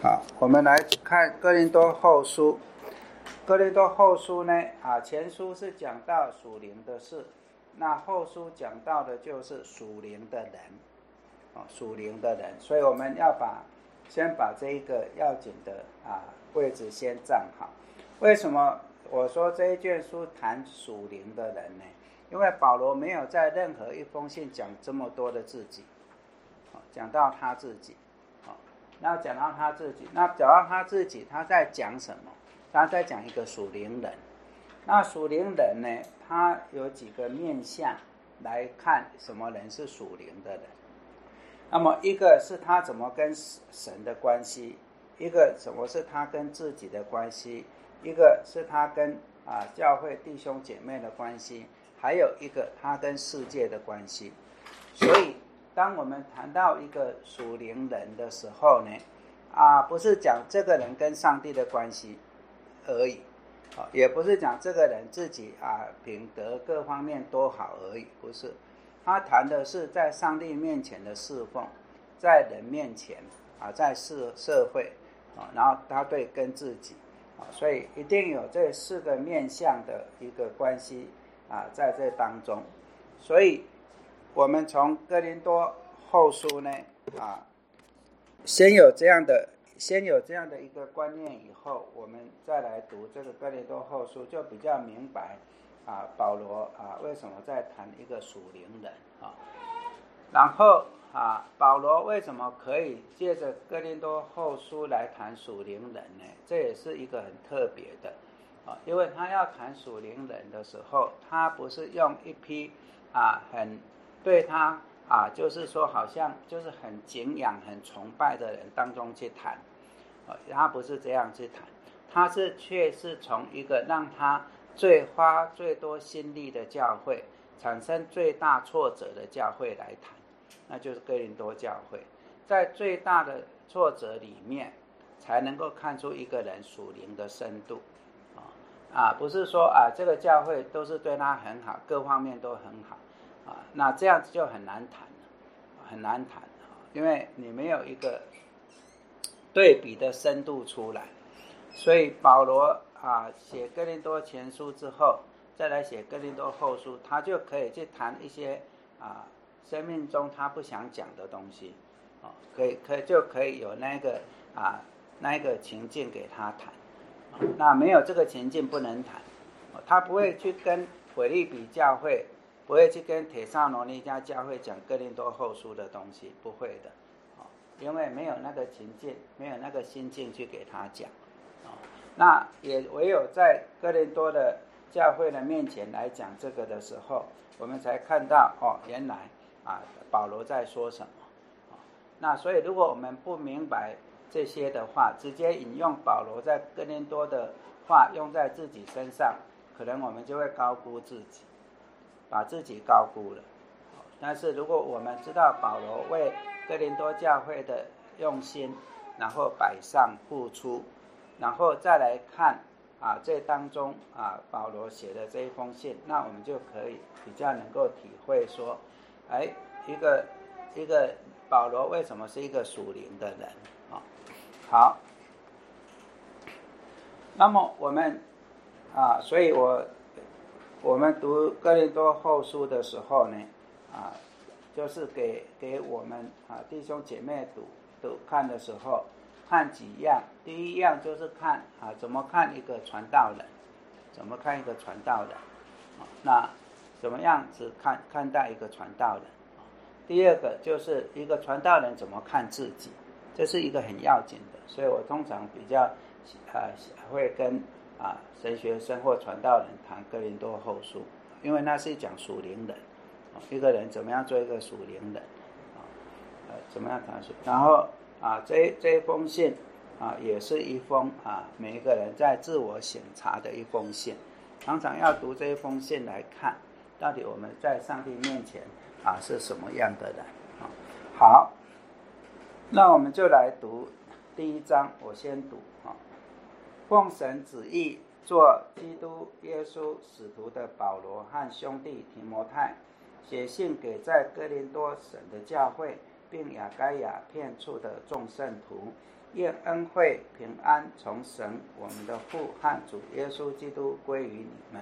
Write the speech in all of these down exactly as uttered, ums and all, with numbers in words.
好，我们来看哥林多后书。哥林多后书呢，啊，前书是讲到属灵的事，那后书讲到的就是属灵的人，啊，属灵的人，所以我们要把先把这一个要紧的啊位置先站好。为什么我说这一卷书谈属灵的人呢？因为保罗没有在任何一封信讲这么多的自己，讲到他自己。那讲到他自己，那讲到他自己，他在讲什么？他在讲一个属灵人。那属灵人呢，他有几个面向来看什么人是属灵的人。那么一个是他怎么跟神的关系，一个什么是他跟自己的关系，一个是他跟啊教会弟兄姐妹的关系，还有一个他跟世界的关系。所以当我们谈到一个属灵人的时候呢，啊，不是讲这个人跟上帝的关系而已，啊，也不是讲这个人自己啊品德各方面多好而已，不是。他谈的是在上帝面前的侍奉，在人面前啊，在社社会啊，然后他对跟自己啊，所以一定有这四个面向的一个关系啊，在这当中，所以。我们从哥林多后书呢，啊，先有这样的，先有这样的一个观念以后，我们再来读这个哥林多后书，就比较明白啊，保罗啊为什么在谈一个属灵人啊，然后啊，保罗为什么可以借着哥林多后书来谈属灵人呢？这也是一个很特别的啊，因为他要谈属灵人的时候，他不是用一批啊很对他啊，就是说好像就是很敬仰、很崇拜的人当中去谈，啊，他不是这样去谈，他是却是从一个让他最花最多心力的教会，产生最大挫折的教会来谈，那就是哥林多教会。在最大的挫折里面，才能够看出一个人属灵的深度，啊，不是说啊这个教会都是对他很好，各方面都很好。啊，那这样子就很难谈了，很难谈，因为你没有一个对比的深度出来。所以保罗啊写哥林多前书之后，再来写哥林多后书，他就可以去谈一些啊生命中他不想讲的东西，哦，可以可以就可以有那个啊那个情境给他谈，哦，那没有这个情境不能谈，哦，他不会去跟腓立比教会。不会去跟帖撒罗尼迦教会讲哥林多后书的东西，不会的，哦，因为没有那个情境，没有那个心境去给他讲，哦，那也唯有在哥林多的教会的面前来讲这个的时候，我们才看到哦，原来啊保罗在说什么，哦，那所以如果我们不明白这些的话，直接引用保罗在哥林多的话用在自己身上，可能我们就会高估自己。把自己高估了，但是如果我们知道保罗为哥林多教会的用心，然后摆上付出，然后再来看啊这当中啊保罗写的这一封信，那我们就可以比较能够体会说，哎，一个一个保罗为什么是一个属灵的人啊？好，那么我们啊，所以我。我们读哥林多后书的时候呢，啊，就是给给我们啊弟兄姐妹读读看的时候，看几样。第一样就是看啊怎么看一个传道人，怎么看一个传道人，啊，那怎么样子看看待一个传道人。第二个就是一个传道人怎么看自己，这是一个很要紧的，所以我通常比较啊会跟。啊，神学生或传道人谈哥林多后书，因为那是讲属灵人，一个人怎么样做一个属灵人，啊，呃，怎么样谈属，然后啊，这这一封信啊，也是一封啊，每一个人在自我审查的一封信，常常要读这一封信来看，到底我们在上帝面前啊是什么样的人啊。好，那我们就来读第一章，我先读啊。奉神旨意做基督耶稣使徒的保罗和兄弟提摩太，写信给在哥林多省的教会， 并亚该亚遍处的众圣徒，愿恩惠平安从神我们的父和主耶稣基督归于你们。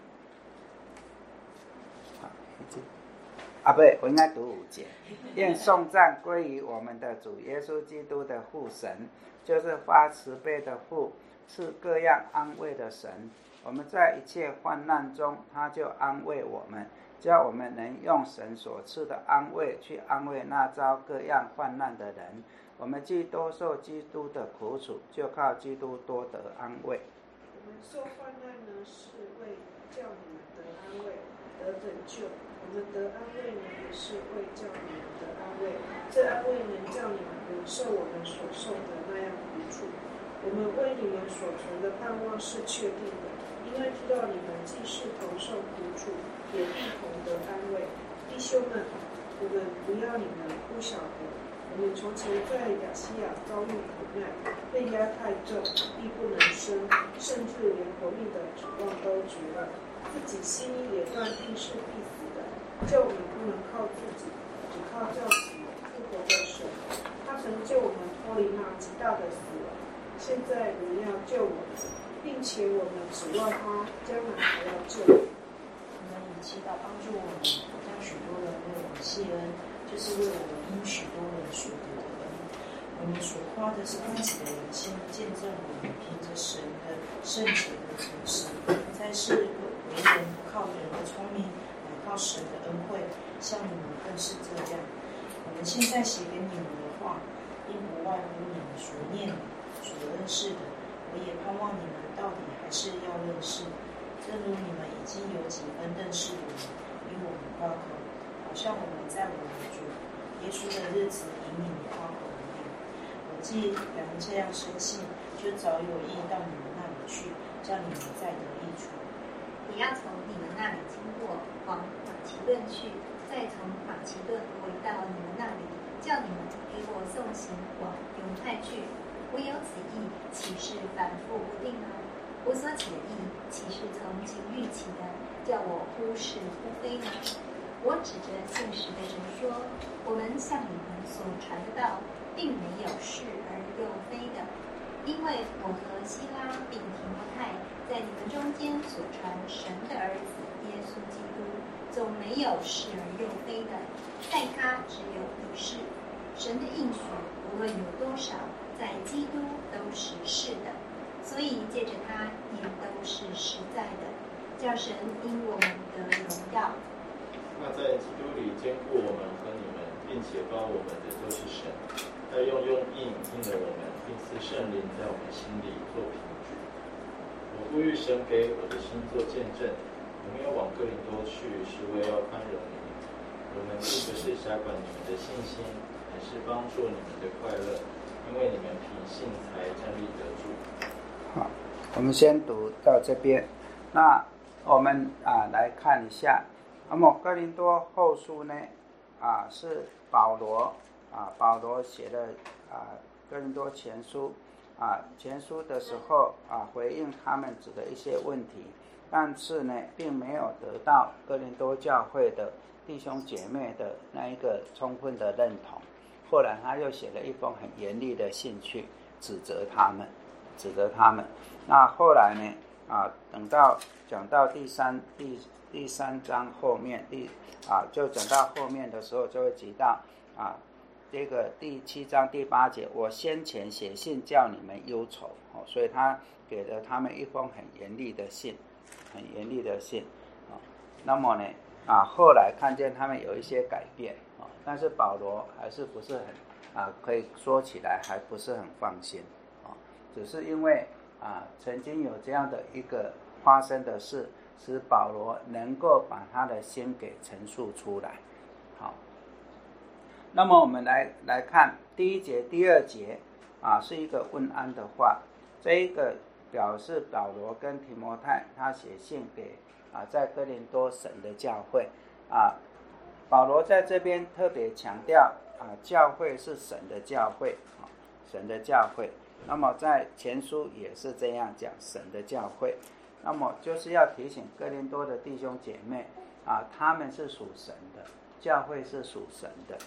啊，不对，我应该读五节。愿颂赞归于我们的主耶稣基督的父神，就是发慈悲的父，赐各样安慰的神。我们在一切患难中，他就安慰我们，叫我们能用神所赐的安慰去安慰那遭各样患难的人。我们既多受基督的苦楚，就靠基督多得安慰。 我们受患难呢，是为叫你们得安慰，得拯救。我们得安慰呢，也是为叫你们得安慰。这安慰能叫你们不受我们所受的那样苦楚。我们为你们所存的盼望是确定的，因为知道你们既是同受苦楚，也一同得安慰。弟兄们，我们不要你们不晓得，我们从前在亚细亚遭遇苦难，被压太重，力不能生，甚至连活命的指望都绝了，自己心也断定是必死的。叫我们不能靠自己，只靠叫死复活的神。他曾救我们脱离那极大的死亡，现在仍要救我们，并且我们指望他将来还要救我们。 我们以祈祷帮助我们，将许多人为我们谢恩，就是为我们因许多人所得的恩。我们所夸的是自己的人心，见证我们凭着神的圣洁和诚实，在世为人不靠人的聪明，靠神的恩惠，像你们更是这样。我们现在写给你们的话，并不外乎你们所念的、所认识的。我也盼望你们到底还是要认识，正如你们已经有几分认识我们，与我们夸口，好像我们在我们主耶稣的日子引你们夸口一样。我既然这样深信，就早有意到你们那里去，叫你们再得益处。 也要从你们那里经过，往马其顿去，再从马其顿回到你们那里，叫你们给我送行往犹太去。我有此意，岂是反复不定呢？我所起的意，岂是从情欲起的，叫我忽是忽非呢？我指着信实的人说，我们向你们所传的道，并没有是而又非的，因为我和希拉并提摩太在你们中间所传神的儿子耶稣基督，总没有是而又非的，在他只有一是。神的应许无论有多少，在基督都是是的，所以借着他也都是实在的，叫神因我们得荣耀。 那在基督里兼顾我们和你们，并且包我们的就是神，他用用印印了我们，并赐圣灵在我们心里做凭据。我呼吁神给我的心做见证，我没有往哥林多去，是为要宽容你们。我们并不是辖管你们的信心，乃是帮助你们的快乐，因为你们凭信才站立得住。 好，我们先读到这边。那我们啊来看一下，那么哥林多后书呢啊是保罗啊保罗写的啊哥林多前书啊前书的时候啊回应他们指的一些问题，但是呢并没有得到哥林多教会的弟兄姐妹的那一个充分的认同。后来他又写了一封很严厉的信去指责他们，指责他们。那后来呢？啊，等到讲到第三第第三章后面，第啊就讲到后面的时候，就会提到啊这个第七章第八节，我先前写信叫你们忧愁，哦，所以他给了他们一封很严厉的信，很严厉的信啊。那么呢？啊，后来看见他们有一些改变啊，但是保罗还是不是很啊，可以说起来还不是很放心啊，只是因为啊曾经有这样的一个发生的事，使保罗能够把他的心给陈述出来。好，那么我们来来看第一节、第二节啊，是一个问安的话，这一个表示保罗跟提摩太他写信给。啊，在哥林多神的教会啊，保罗在这边特别强调啊，教会是神的教会啊，神的教会。那么在前书也是这样讲，神的教会。那么就是要提醒哥林多的弟兄姐妹啊，他们是属神的，教会是属神的。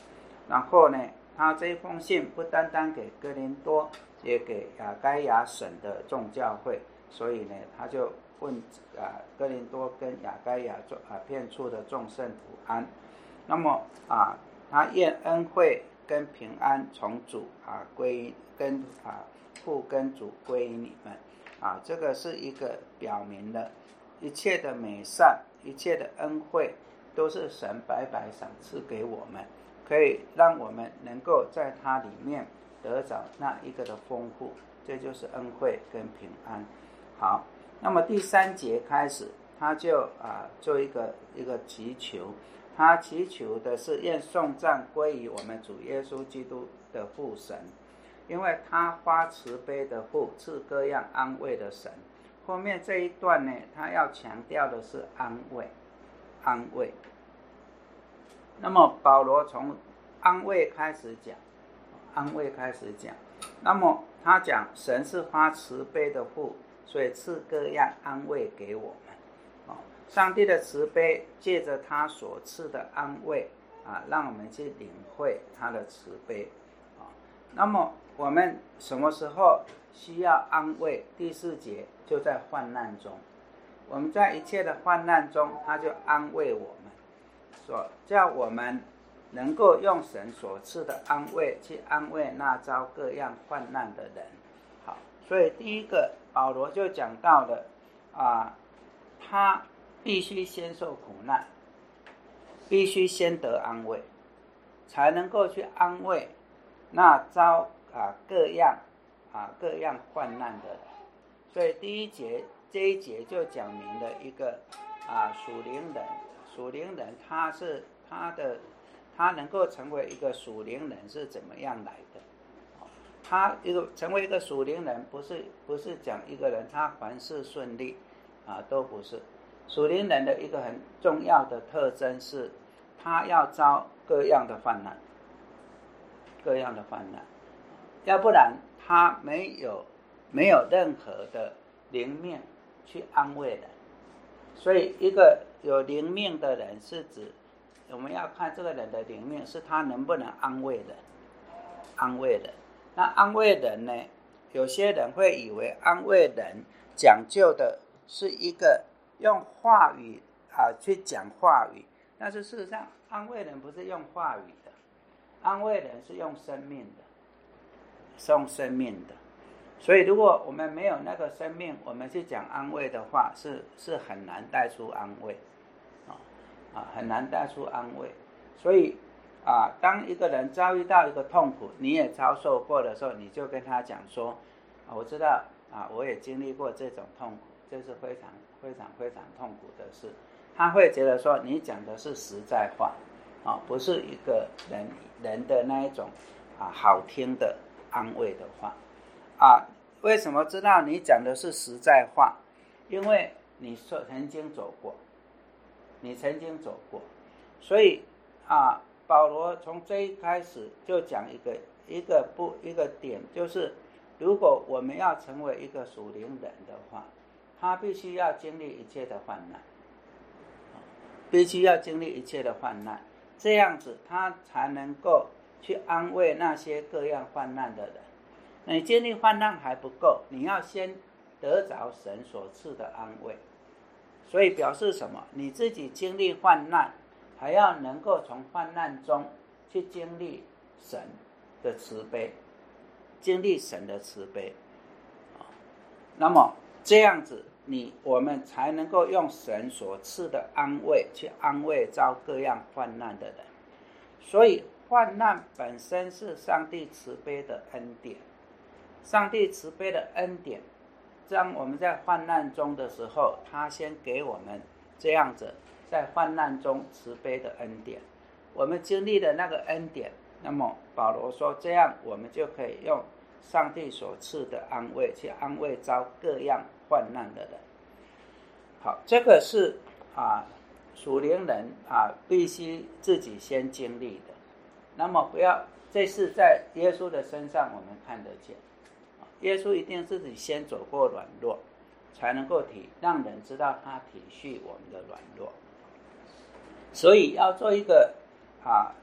然后呢，他这封信不单单给哥林多，也给亚该亚省的众教会，所以呢，他就问啊哥林多跟亚该亚啊遍处的众圣徒安。那么啊，他愿恩惠跟平安从主啊归跟啊父跟主归于你们啊，这个是一个表明了一切的美善，一切的恩惠都是神白白赏赐给我们，可以让我们能够在它里面得着那一个的丰富，这就是恩惠跟平安。好，那么第三节开始，他就啊做一个一个祈求，他祈求的是愿颂赞归于我们主耶稣基督的父神，因为他发慈悲的父，赐各样安慰的神。后面这一段呢，他要强调的是安慰，安慰。那么保罗从安慰开始讲，安慰开始讲。那么他讲神是发慈悲的父，所以赐各样安慰给我们。上帝的慈悲借着他所赐的安慰啊，让我们去领会他的慈悲。那么我们什么时候需要安慰？第四节就在患难中，我们在一切的患难中，他就安慰我们，说叫我们能够用神所赐的安慰去安慰那遭各样患难的人。好，所以第一个保罗就讲到了啊，他必须先受苦难，必须先得安慰，才能够去安慰那遭啊各样啊各样患难的人。所以第一节这一节就讲明了一个啊属灵人，属灵人他是他的他能够成为一个属灵人是怎么样来的？他一个成为一个属灵人，不是不是讲一个人他凡事顺利啊，都不是。属灵人的一个很重要的特征是，他要遭各样的患难，各样的患难，要不然他没有没有任何的灵命去安慰人。所以一个有灵命的人是指，我们要看这个人的灵命是他能不能安慰人，安慰人。那安慰人呢，有些人会以为安慰人讲究的是一个用话语啊去讲话语，但是事实上安慰人不是用话语的，安慰人是用生命的，是用生命的。所以如果我们没有那个生命，我们去讲安慰的话，是是很难带出安慰啊啊，很难带出安慰。所以啊，当一个人遭遇到一个痛苦，你也遭受过的时候，你就跟他讲说啊，我知道啊，我也经历过这种痛苦，这是非常非常非常痛苦的事。他会觉得说你讲的是实在话啊，不是一个人人的那一种啊好听的安慰的话啊。为什么知道你讲的是实在话？因为你曾经走过，你曾经走过。所以啊，保罗从这一开始就讲一个一个不一个点，就是如果我们要成为一个属灵人的话，他必须要经历一切的患难，必须要经历一切的患难，这样子他才能够去安慰那些各样患难的人。你经历患难还不够，你要先得着神所赐的安慰。所以表示什么？你自己经历患难，还要能够从患难中去经历神的慈悲，经历神的慈悲。那么这样子，你我们才能够用神所赐的安慰去安慰遭各样患难的人。所以患难本身是上帝慈悲的恩典。上帝慈悲的恩典，当我们在患难中的时候，他先给我们这样子在患难中慈悲的恩典。我们经历了那个恩典，那么保罗说，这样我们就可以用上帝所赐的安慰去安慰遭各样患难的人。好，这个是啊属灵人啊必须自己先经历的。那么不要，这是在耶稣的身上我们看得见。耶稣一定自己先走过软弱，才能够体让人知道他体恤我们的软弱。所以要做一个啊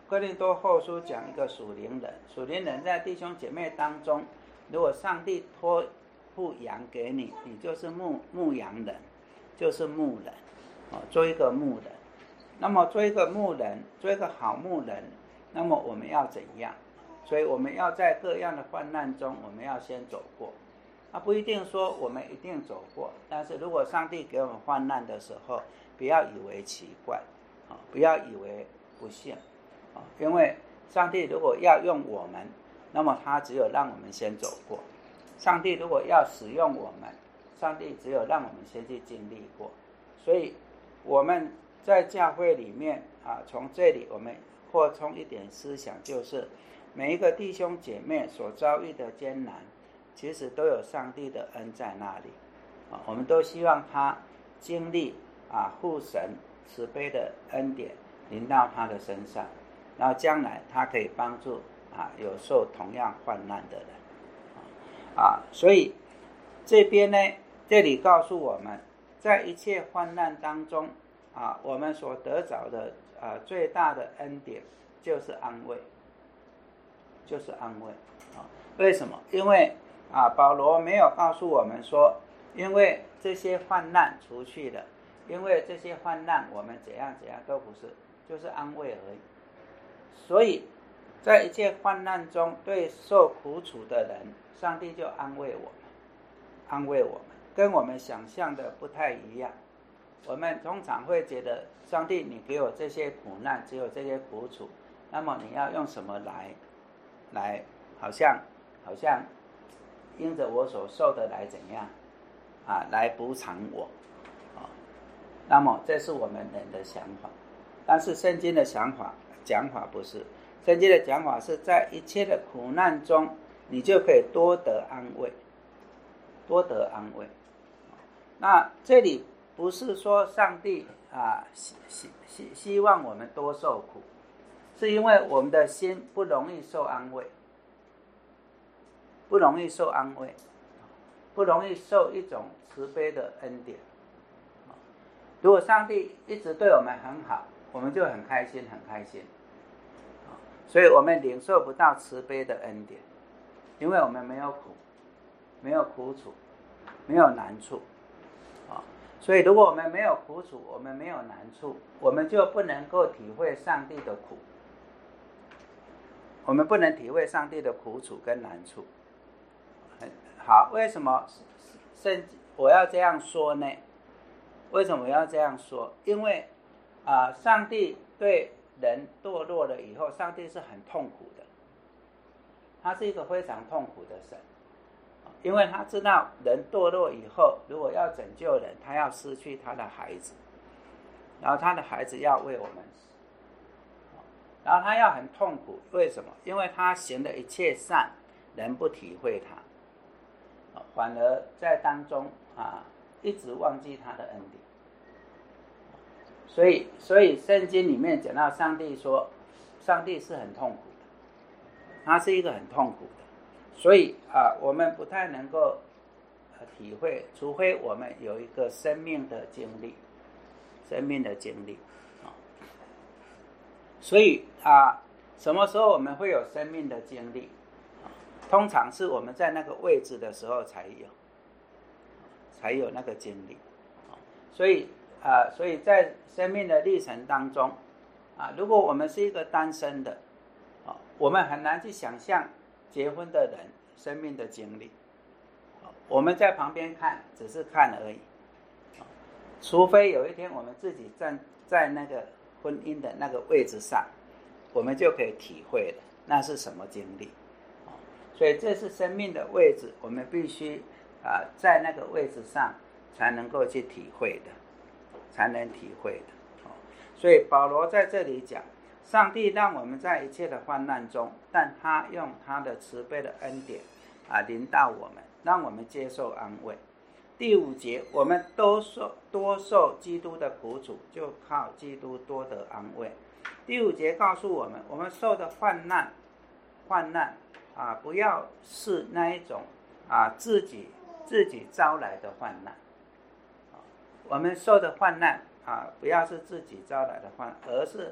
哥林多后书讲一个属灵人，属灵人在弟兄姐妹当中，如果上帝托付羊给你，你就是牧牧羊人，就是牧人，哦，做一个牧人。那么做一个牧人，做一个好牧人，那么我们要怎样？所以我们要在各样的患难中，我们要先走过。那不一定说我们一定走过，但是如果上帝给我们患难的时候，不要以为奇怪，不要以为不幸，因为上帝如果要用我们，那么他只有让我们先走过。上帝如果要使用我们，上帝只有让我们先去经历过。所以我们在教会里面啊，从这里我们扩充一点思想，就是每一个弟兄姐妹所遭遇的艰难，其实都有上帝的恩在那里啊，我们都希望他经历啊父神慈悲的恩典临到他的身上，然后将来他可以帮助啊有受同样患难的人啊，所以这边呢，这里告诉我们，在一切患难当中啊，我们所得着的啊最大的恩典就是安慰，就是安慰啊。为什么？因为啊，保罗没有告诉我们说，因为这些患难除去了，因为这些患难我们怎样怎样，都不是，就是安慰而已。所以在一切患难中，对受苦楚的人，上帝就安慰我们，安慰我们，跟我们想象的不太一样。我们通常会觉得，上帝你给我这些苦难，只有这些苦楚，那么你要用什么来来好像好像因着我所受的来怎样啊，来补偿我啊？那么这是我们人的想法，但是圣经的想法讲法不是，圣经的讲法是在一切的苦难中，你就可以多得安慰，多得安慰。那这里不是说上帝啊希希希希望我们多受苦，是因为我们的心不容易受安慰，不容易受安慰，不容易受一种慈悲的恩典。如果上帝一直对我们很好，我们就很开心很开心，所以我们领受不到慈悲的恩典，因为我们没有苦，没有苦楚，没有难处。所以如果我们没有苦楚，我们没有难处，我们就不能够体会上帝的苦，我们不能体会上帝的苦楚跟难处。好，为什么圣我要这样说呢？为什么我要这样说？因为啊、呃，上帝对人堕落了以后，上帝是很痛苦的，他是一个非常痛苦的神。因为他知道人堕落以后，如果要拯救人，他要失去他的孩子，然后他的孩子要为我们死，然后他要很痛苦。为什么？因为他行的一切善，人不体会他，反而在当中啊一直忘记他的恩典。所以，所以圣经里面讲到上帝说，上帝是很痛苦的，他是一个很痛苦的。所以啊，我们不太能够体会，除非我们有一个生命的经历，生命的经历啊。所以啊，什么时候我们会有生命的经历？通常是我们在那个位置的时候才有，才有那个经历。所以啊，所以在生命的历程当中啊，如果我们是一个单身的啊，我们很难去想象结婚的人生命的经历，我们在旁边看，只是看而已。除非有一天我们自己站在那个婚姻的那个位置上，我们就可以体会了那是什么经历。所以这是生命的位置，我们必须啊、呃、在那个位置上才能够去体会的，才能体会的。所以保罗在这里讲，上帝让我们在一切的患难中，但他用他的慈悲的恩典啊临到我们，让我们接受安慰。第五节，我们都受多受基督的苦楚，就靠基督多得安慰。第五节告诉我们，我们受的患难，患难啊，不要是那一种啊自己自己招来的患难。我们受的患难啊，不要是自己招来的患难，而是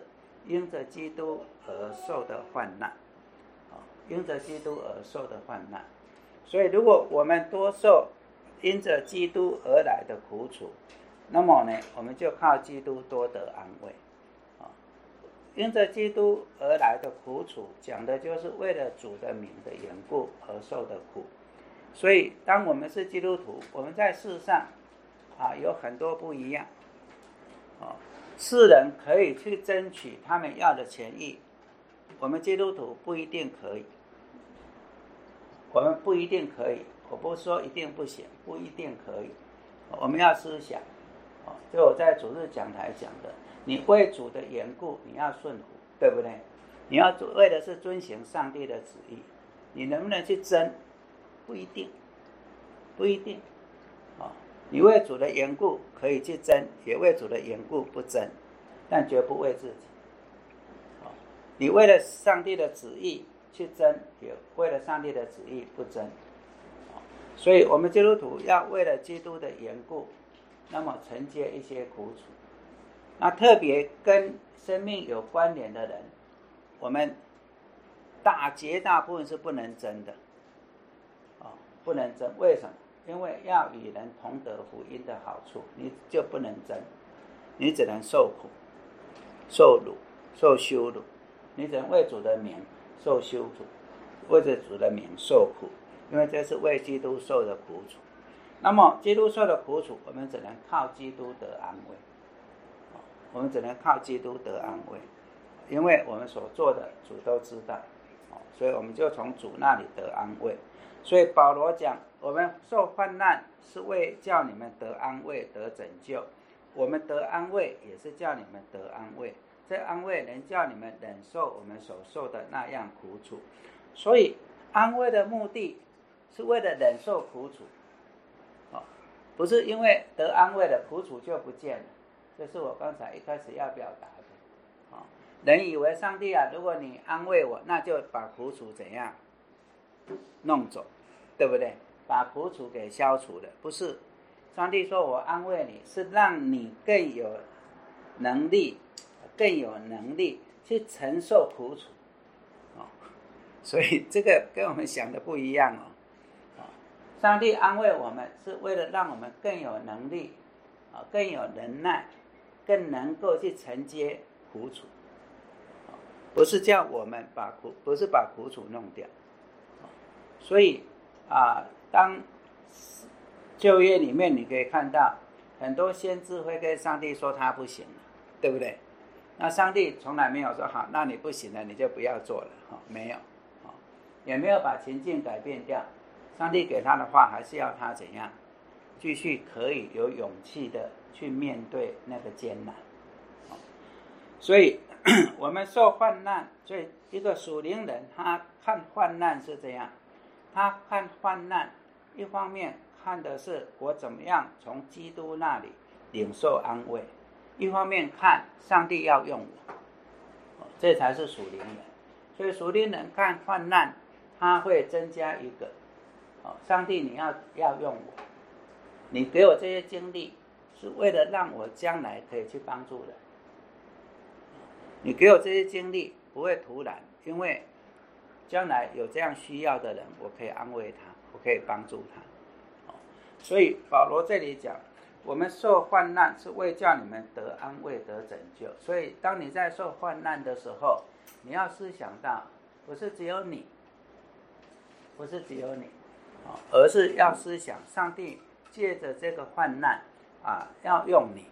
因着基督而受的患难，因着基督而受的患难。所以如果我们多受因着基督而来的苦楚，那么呢，我们就靠基督多得安慰。因着基督而来的苦楚，讲的就是为了主的名的缘故而受的苦。所以当我们是基督徒，我们在世上啊有很多不一样。哦，世人可以去争取他们要的权益，我们基督徒不一定可以。我们不一定可以，我不说一定不行，不一定可以。我们要思想，就我在主日讲台讲的，你为主的缘故，你要顺服，对不对？你要为的是遵行上帝的旨意，你能不能去争？不一定，不一定。哦，你为主的缘故可以去争，也为主的缘故不争，但绝不为自己。哦，你为了上帝的旨意去争，也为了上帝的旨意不争。哦，所以我们基督徒要为了基督的缘故，那么承接一些苦楚。那特别跟生命有关联的人，我们大绝大部分是不能争的。哦，不能争，为什么？因为要与人同得福音的好处，你就不能争，你只能受苦、受辱、受羞辱，你只能为主的名受羞辱，为着主的名受苦，因为这是为基督受的苦楚。那么基督受的苦楚，我们只能靠基督得安慰，我们只能靠基督得安慰，因为我们所做的主都知道，所以我们就从主那里得安慰。所以保罗讲，我们受患难是为叫你们得安慰得拯救，我们得安慰也是叫你们得安慰，这安慰能叫你们忍受我们所受的那样苦楚。所以安慰的目的是为了忍受苦楚，哦，不是因为得安慰了苦楚就不见了，这是我刚才一开始要表达的。哦，人以为上帝啊，如果你安慰我，那就把苦楚怎样弄走，对不对？把苦楚给消除了，不是。上帝说我安慰你，是让你更有能力，更有能力去承受苦楚。哦，所以这个跟我们想的不一样哦。哦，上帝安慰我们是为了让我们更有能力，哦，更有忍耐，更能够去承接苦楚。哦，不是叫我们把苦，不是把苦楚弄掉。所以啊，当旧约里面你可以看到很多先知会跟上帝说他不行了，对不对？那上帝从来没有说好，那你不行了你就不要做了，哦，没有，哦，也没有把情境改变掉。上帝给他的话还是要他怎样继续可以有勇气的去面对那个艰难。哦，所以我们受患难，所以一个属灵人他看患难是这样，他看患难一方面看的是我怎么样从基督那里领受安慰，一方面看上帝要用我，哦，这才是属灵人。所以属灵人看患难，他会增加一个，哦，上帝你要要用我，你给我这些经历是为了让我将来可以去帮助人，你给我这些经历不会突然，因为将来有这样需要的人，我可以安慰他，我可以帮助他。所以保罗这里讲，我们受患难是为叫你们得安慰得拯救。所以当你在受患难的时候，你要思想到不是只有你，不是只有你，而是要思想上帝借着这个患难啊，要用你，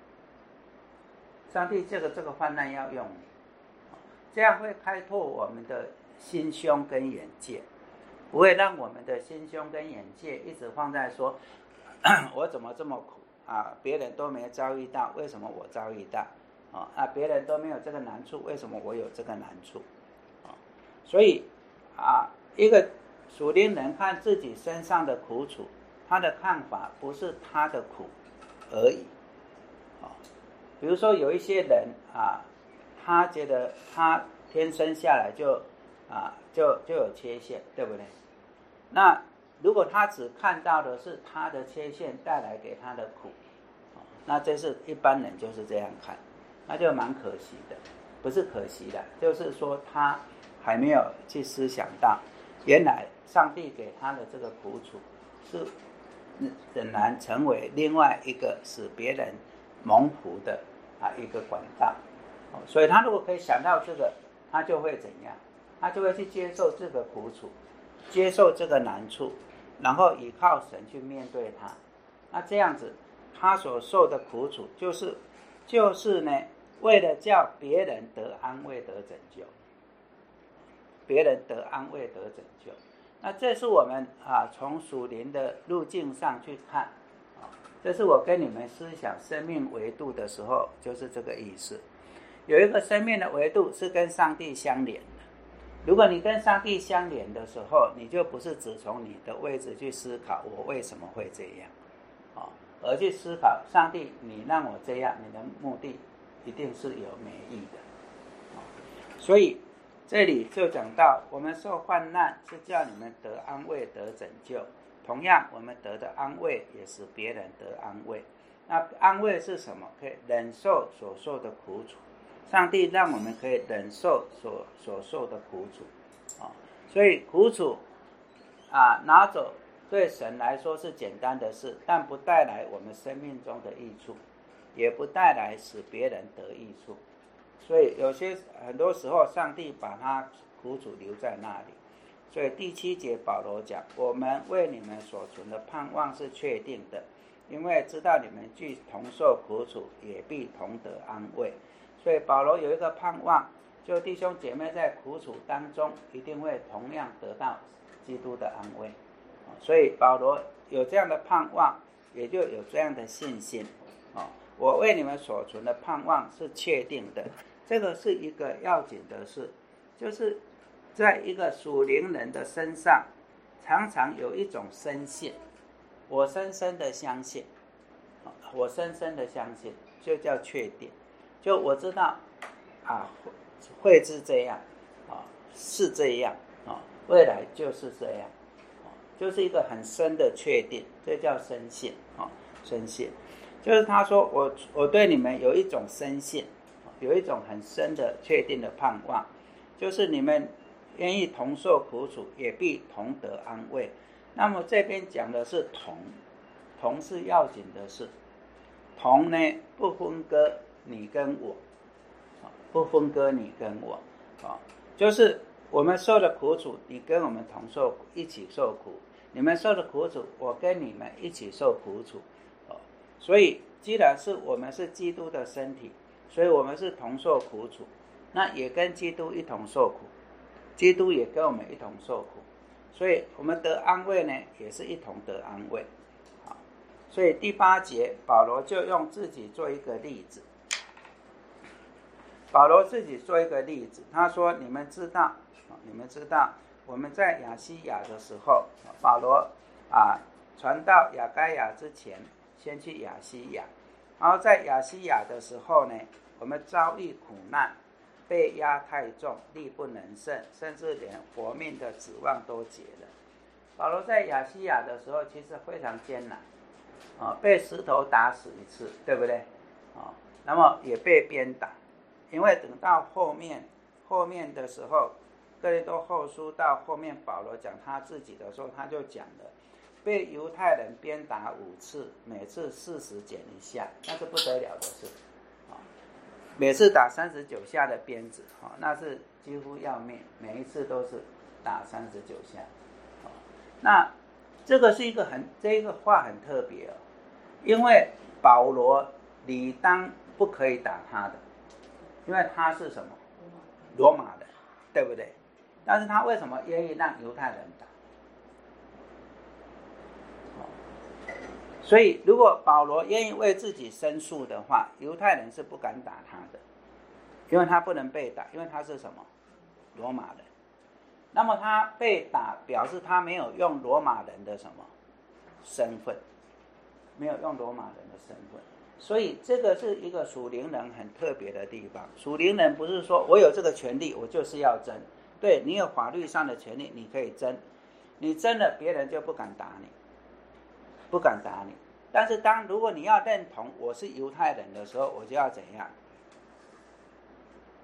上帝借着这个患难要用你，这样会开拓我们的心胸跟眼界，不会让我们的心胸跟眼界一直放在说我怎么这么苦啊，别人都没遭遇到，为什么我遭遇到，啊，啊别人都没有这个难处，为什么我有这个难处，啊，所以啊，一个属灵人看自己身上的苦楚，他的看法不是他的苦而已，啊，比如说有一些人啊，他觉得他天生下来就啊就就有缺陷，对不对？那如果他只看到的是他的缺陷带来给他的苦，那这是一般人就是这样看，那就蛮可惜的。 不是可惜的，就是说他还没有去思想到，原来上帝给他的这个苦楚是仍然成为另外一个使别人蒙福的啊一个管道。所以他如果可以想到这个，他就会怎样？他就会去接受这个苦楚，接受这个难处，然后依靠神去面对它。那这样子，他所受的苦楚，就是就是呢，为了叫别人得安慰、得拯救，别人得安慰、得拯救。那这是我们啊从属灵的路径上去看，啊，这是我跟你们思想生命维度的时候，就是这个意思。有一个生命的维度是跟上帝相连的。如果你跟上帝相连的时候，你就不是只从你的位置去思考我为什么会这样，哦，而去思考上帝你让我这样，你的目的一定是有美意的，哦，所以这里就讲到我们受患难是叫你们得安慰得拯救，同样我们得的安慰也使别人得安慰。那安慰是什么？可以忍受所受的苦楚，上帝让我们可以忍受所所受的苦楚，哦，所以苦楚啊拿走对神来说是简单的事，但不带来我们生命中的益处，也不带来使别人得益处。所以有些很多时候上帝把他苦楚留在那里。所以第七节保罗讲，我们为你们所存的盼望是确定的，因为知道你们既同受苦楚，也必同得安慰。所以保罗有一个盼望，就弟兄姐妹在苦楚当中一定会同样得到基督的安慰。所以保罗有这样的盼望，也就有这样的信心。我为你们所存的盼望是确定的，这个是一个要紧的事，就是在一个属灵人的身上常常有一种深信，我深深的相信，我深深的相信就叫确定，就我知道啊会是这样，啊是这样，啊未来就是这样，啊就是一个很深的确定，这叫深信，啊深信就是他说我我对你们有一种深信，有一种很深的确定的盼望，就是你们愿意同受苦楚，也必同得安慰。那么这边讲的是同，同是要紧的事，同呢不分割你跟我，不分割你跟我，就是我们受的苦楚，你跟我们同受，一起受苦；你们受的苦楚，我跟你们一起受苦楚。所以既然是我们是基督的身体，所以我们是同受苦楚，那也跟基督一同受苦，基督也跟我们一同受苦，所以我们得安慰呢，也是一同得安慰。好，所以第八节保罗就用自己做一个例子，保罗自己做一个例子，他说你们知道你们知道我们在亚西亚的时候，保罗啊传到亚该亚之前先去亚西亚，然后在亚西亚的时候呢，我们遭遇苦难，被压太重，力不能胜，甚至连活命的指望都结了。保罗在亚西亚的时候其实非常艰难，哦，被石头打死一次，对不对？哦，那么也被鞭打，因为等到后面后面的时候，哥林多后书到后面保罗讲他自己的时候，他就讲了被犹太人鞭打五次，每次四十减一下，那是不得了的事，哦，每次打三十九下的鞭子，哦，那是几乎要命，每一次都是打三十九下，哦，那这个是一个很这一个话很特别，哦，因为保罗理当不可以打他的，因为他是什么？罗马人，对不对？但是他为什么愿意让犹太人打？所以如果保罗愿意为自己申诉的话，犹太人是不敢打他的，因为他不能被打，因为他是什么？罗马人。那么他被打表示他没有用罗马人的什么身份，没有用罗马人的身份。所以这个是一个属灵人很特别的地方。属灵人不是说我有这个权利我就是要争，对，你有法律上的权利你可以争，你争了别人就不敢打你，不敢打你。但是当如果你要认同我是犹太人的时候，我就要怎样？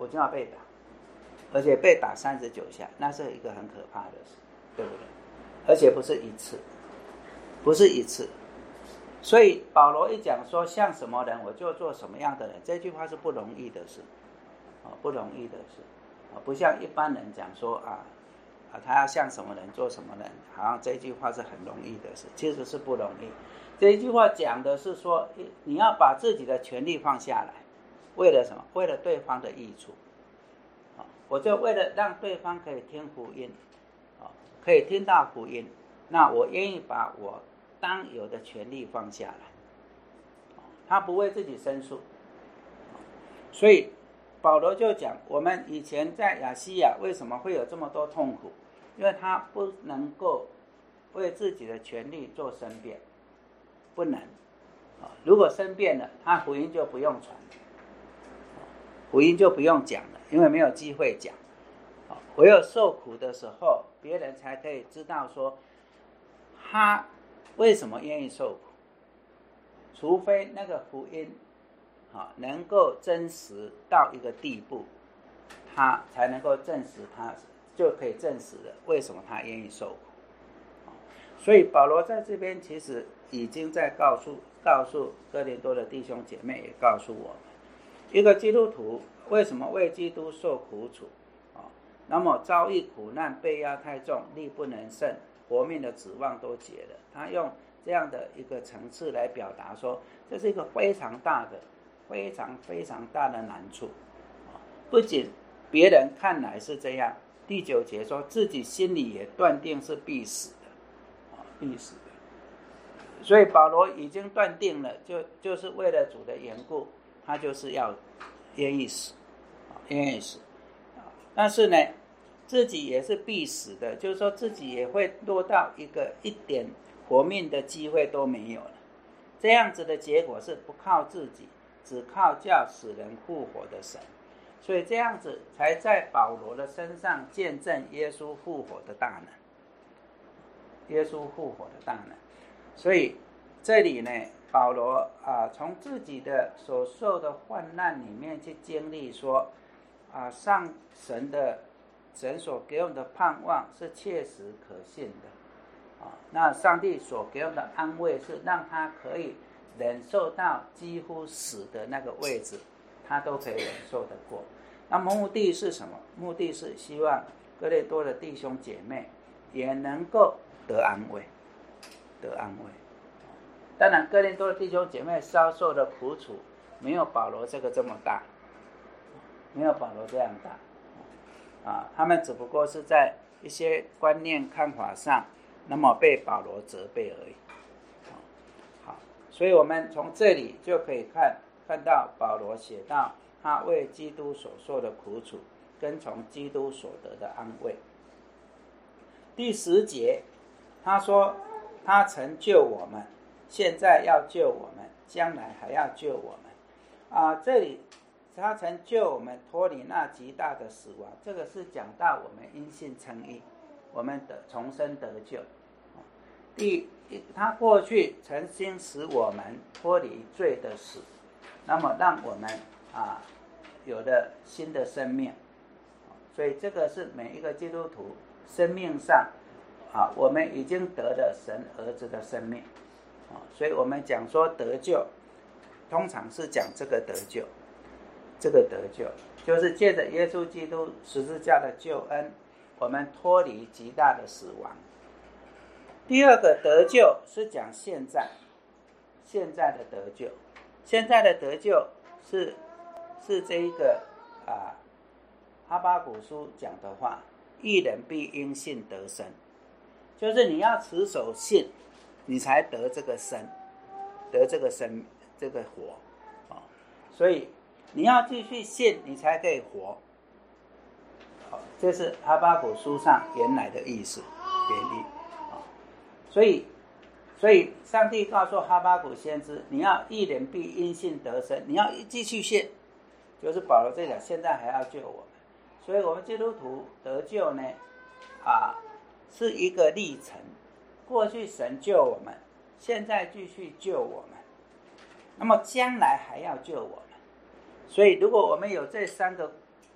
我就要被打，而且被打三十九下，那是一个很可怕的事，对不对？而且不是一次，不是一次。所以保罗一讲说像什么人我就做什么样的人，这句话是不容易的事，哦、不容易的事、哦、不像一般人讲说啊啊他要像什么人做什么人，好像这句话是很容易的事，其实是不容易。这一句话讲的是说你要把自己的权利放下来，为了什么？为了对方的益处、哦、我就为了让对方可以听福音、哦、可以听到福音，那我愿意把我当有的权利放下来，他不为自己申诉。所以保罗就讲，我们以前在亚细亚为什么会有这么多痛苦，因为他不能够为自己的权利做申辩，不能。如果申辩了，他福音就不用传，福音就不用讲了，因为没有机会讲。唯有受苦的时候，别人才可以知道说他为什么愿意受苦，除非那个福音、啊、能够真实到一个地步，他才能够证实他就可以证实了为什么他愿意受苦、啊、所以保罗在这边其实已经在告诉告诉哥林多的弟兄姐妹，也告诉我们，一个基督徒为什么为基督受苦楚、啊、那么遭遇苦难，被压太重，力不能胜，活命的指望都结了。他用这样的一个层次来表达说，这是一个非常大的非常非常大的难处，不仅别人看来是这样，第九节说自己心里也断定是必死的，必死的。所以保罗已经断定了，就就是为了主的缘故，他就是要愿意死，愿意死。但是呢，自己也是必死的，就是说自己也会落到一个一点活命的机会都没有了。这样子的结果是不靠自己，只靠叫使人复活的神。所以这样子才在保罗的身上见证耶稣复活的大能，耶稣复活的大能。所以这里呢，保罗啊，从自己的所受的患难里面去经历说啊，上神的神所给我们的盼望是切实可信的、啊、那上帝所给我们的安慰是让他可以忍受到几乎死的那个位置，他都可以忍受得过。那目的是什么？目的是希望哥林多的弟兄姐妹也能够得安慰，得安慰。当然哥林多的弟兄姐妹遭受的苦楚没有保罗这个这么大，没有保罗这样大啊，他们只不过是在一些观念看法上那么被保罗责备而已。好，所以我们从这里就可以看看到保罗写到他为基督所受的苦楚跟从基督所得的安慰。第十节他说他曾救我们，现在要救我们，将来还要救我们啊，这里他曾救我们脱离那极大的死亡，这个是讲到我们因信称义，我们的重生得救。第他过去曾经使我们脱离罪的死，那么让我们啊有了新的生命。所以这个是每一个基督徒生命上啊，我们已经得了神儿子的生命。所以我们讲说得救，通常是讲这个得救，这个得救就是借着耶稣基督十字架的救恩，我们脱离极大的死亡。第二个得救是讲现在，现在的得救，现在的得救是是这一个啊，哈巴谷书讲的话，义人必因信得生，就是你要持守信，你才得这个生，得这个生，这个活、哦、所以你要继续信，你才可以活、哦、这是哈巴谷书上原来的意思，原意、哦、所以所以上帝告诉哈巴谷先知，你要义人必因信得生，你要继续信，就是保罗这讲现在还要救我们。所以我们基督徒得救呢啊，是一个历程，过去神救我们，现在继续救我们，那么将来还要救我们。所以如果我们有这三个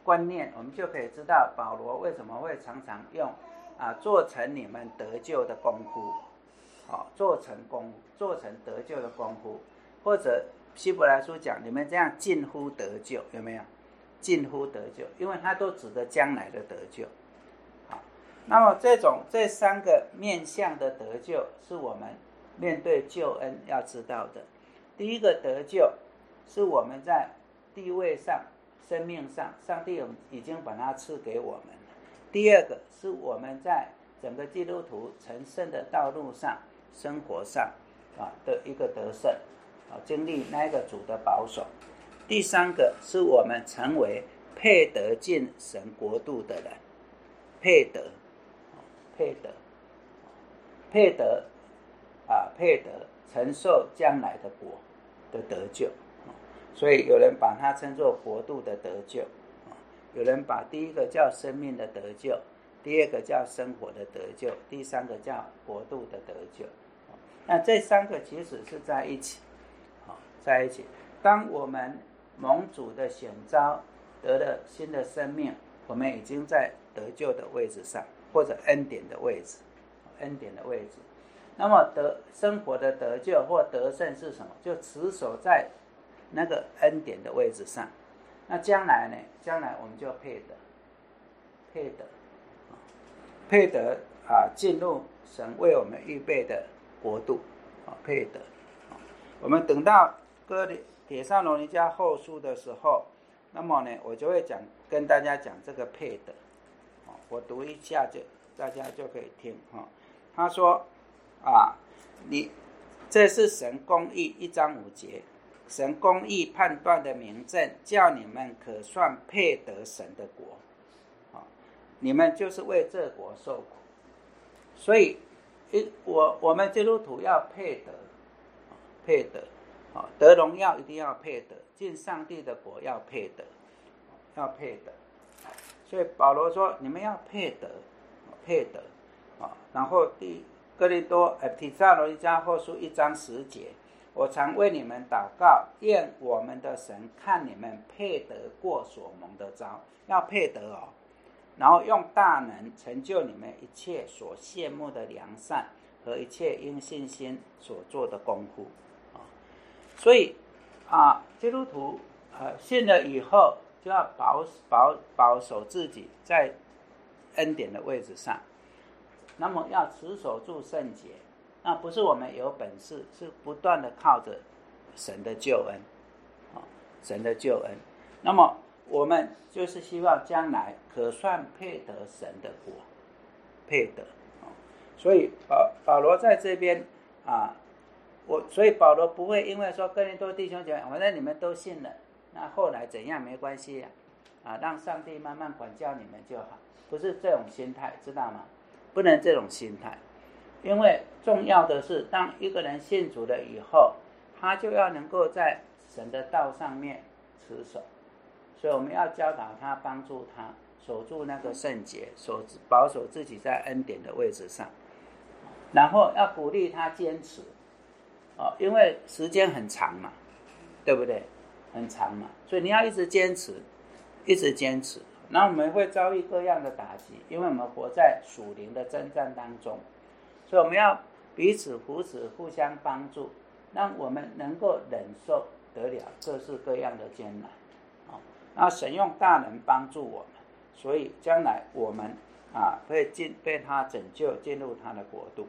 观念，我们就可以知道保罗为什么会常常用啊做成你们得救的功夫，哦，做成功做成得救的功夫，或者希伯来书讲你们这样近乎得救，有没有？近乎得救，因为它都指的将来的得救。好，那么这种这三个面向的得救，是我们面对救恩要知道的。第一个得救是我们在地位上、生命上，上帝已经把它赐给我们了。第二个是我们在整个基督徒成圣的道路上、生活上啊的一个得胜啊，经历那一个主的保守。第三个是我们成为配得进神国度的人，配得，配得，配得啊，配得承受将来的国的得救。所以有人把它称作国度的得救，有人把第一个叫生命的得救，第二个叫生活的得救，第三个叫国度的得救。那这三个其实是在一起，在一起。当我们蒙主的选召，得了新的生命，我们已经在得救的位置上，或者恩典的位置，恩典的位置。那么得生活的得救或得胜是什么？就持守在那个恩典的位置上。那将来呢？将来我们就配得，配得，配得啊，进入神为我们预备的国度啊，配得。我们等到哥帖撒罗尼迦后书的时候，那么呢，我就会讲跟大家讲这个配得。我读一下就大家就可以听哈。他说啊，你这是神公义一章五节，神公义判断的明证，叫你们可算配得神的国。啊，你们就是为这国受苦，所以一我我们基督徒要配得，配得。得荣耀一定要配得，进上帝的国要配得，要配得。所以保罗说你们要配得，配得。然后第哥林多呃帖撒罗尼迦后书一章十节，我常为你们祷告，愿我们的神看你们配得过所蒙的召，要配得哦，然后用大能成就你们一切所羡慕的良善和一切因信心所做的功夫。所以啊，基督徒呃信了以后，就要保保保守自己在恩典的位置上，那么要持守住圣洁。那不是我们有本事，是不断的靠着神的救恩，啊，神的救恩。那么我们就是希望将来可算配得神的国，配得。所以保保罗在这边啊。我所以保罗不会因为说哥林多弟兄姐妹，反正你们都信了，那后来怎样没关系啊，啊，让上帝慢慢管教你们就好，不是这种心态，知道吗？不能这种心态，因为重要的是，当一个人信主了以后，他就要能够在神的道上面持守，所以我们要教导他，帮助他守住那个圣洁，守保守自己在恩典的位置上，然后要鼓励他坚持。哦，因为时间很长嘛，对不对？很长嘛，所以你要一直坚持，一直坚持。然后我们会遭遇各样的打击，因为我们活在属灵的征战当中，所以我们要彼此扶持，互相帮助，让我们能够忍受得了各式各样的艰难。哦，那神用大能帮助我们，所以将来我们啊会进被他拯救，进入他的国度。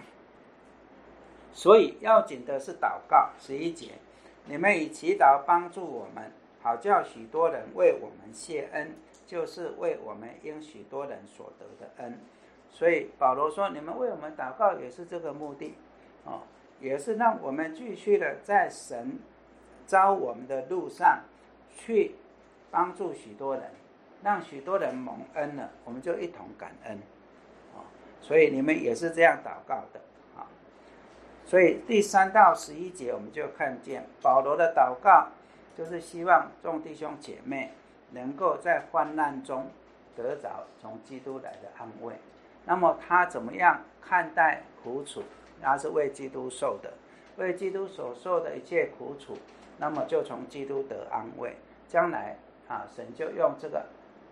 所以要紧的是祷告。十一节，你们以祈祷帮助我们，好叫许多人为我们谢恩，就是为我们因许多人所得的恩。所以保罗说，你们为我们祷告也是这个目的，哦，也是让我们继续的在神召我们的路上去帮助许多人，让许多人蒙恩了，我们就一同感恩。哦，所以你们也是这样祷告的。所以第三到十一节我们就看见保罗的祷告，就是希望众弟兄姐妹能够在患难中得着从基督来的安慰。那么他怎么样看待苦楚？他是为基督受的，为基督所受的一切苦楚，那么就从基督得安慰。将来啊，神就用这个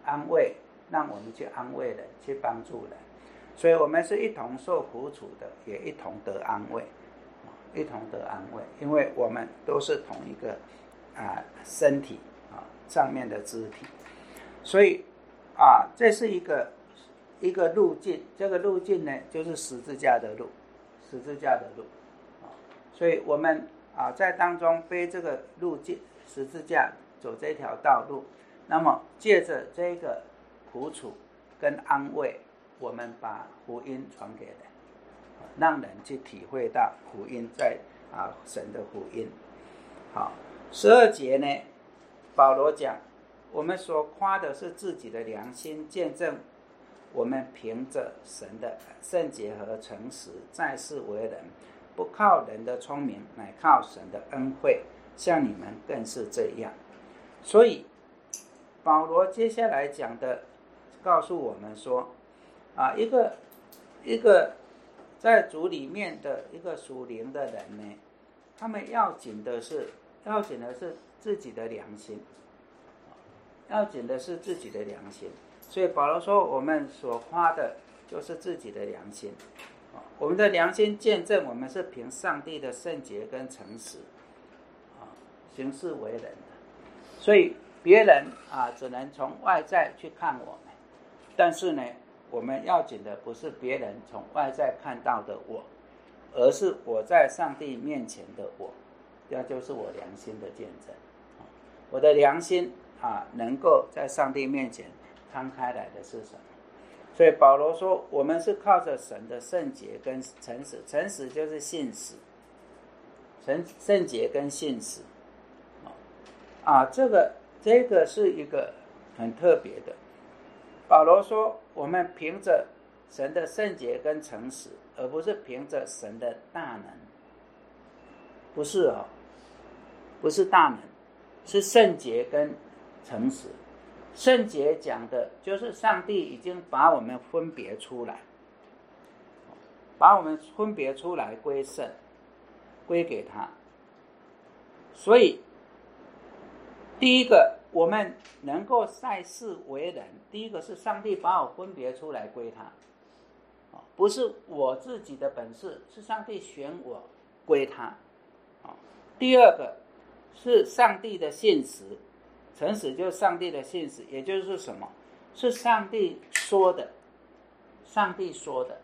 安慰，让我们去安慰人，去帮助人。所以我们是一同受苦楚的，也一同得安慰，一同得安慰，因为我们都是同一个啊身体啊上面的肢体。所以啊，这是一个一个路径，这个路径呢，就是十字架的路，十字架的路。所以我们啊，在当中背这个路径，十字架走这条道路，那么借着这个苦楚跟安慰，我们把福音传给人，让人去体会到福音在啊神的福音。好，十二节呢，保罗讲，我们所夸的是自己的良心，见证我们凭着神的圣洁和诚实，在世为人，不靠人的聪明，乃靠神的恩惠，像你们更是这样。所以保罗接下来讲的，告诉我们说啊，一个一个在主里面的一个属灵的人呢，他们要紧的是要紧的是自己的良心，要紧的是自己的良心。所以保罗说，我们所夸的就是自己的良心。我们的良心见证我们是凭上帝的圣洁跟诚实啊行事为人的。所以别人啊只能从外在去看我们，但是呢，我们要紧的不是别人从外在看到的我，而是我在上帝面前的我，这就是我良心的见证。我的良心啊能够在上帝面前摊开来的是什么？所以保罗说，我们是靠着神的圣洁跟诚实，诚实就是信实，圣洁跟信实啊，这个这个是一个很特别的。保罗说，我们凭着神的圣洁跟诚实，而不是凭着神的大能，不是哦，不是大能，是圣洁跟诚实。圣洁讲的就是上帝已经把我们分别出来，把我们分别出来归圣，归给他。所以第一个，我们能够在世为人，第一个是上帝把我分别出来归他，不是我自己的本事，是上帝选我归他。第二个是上帝的信实，诚实就是上帝的信实，也就是什么？是上帝说的，上帝说的，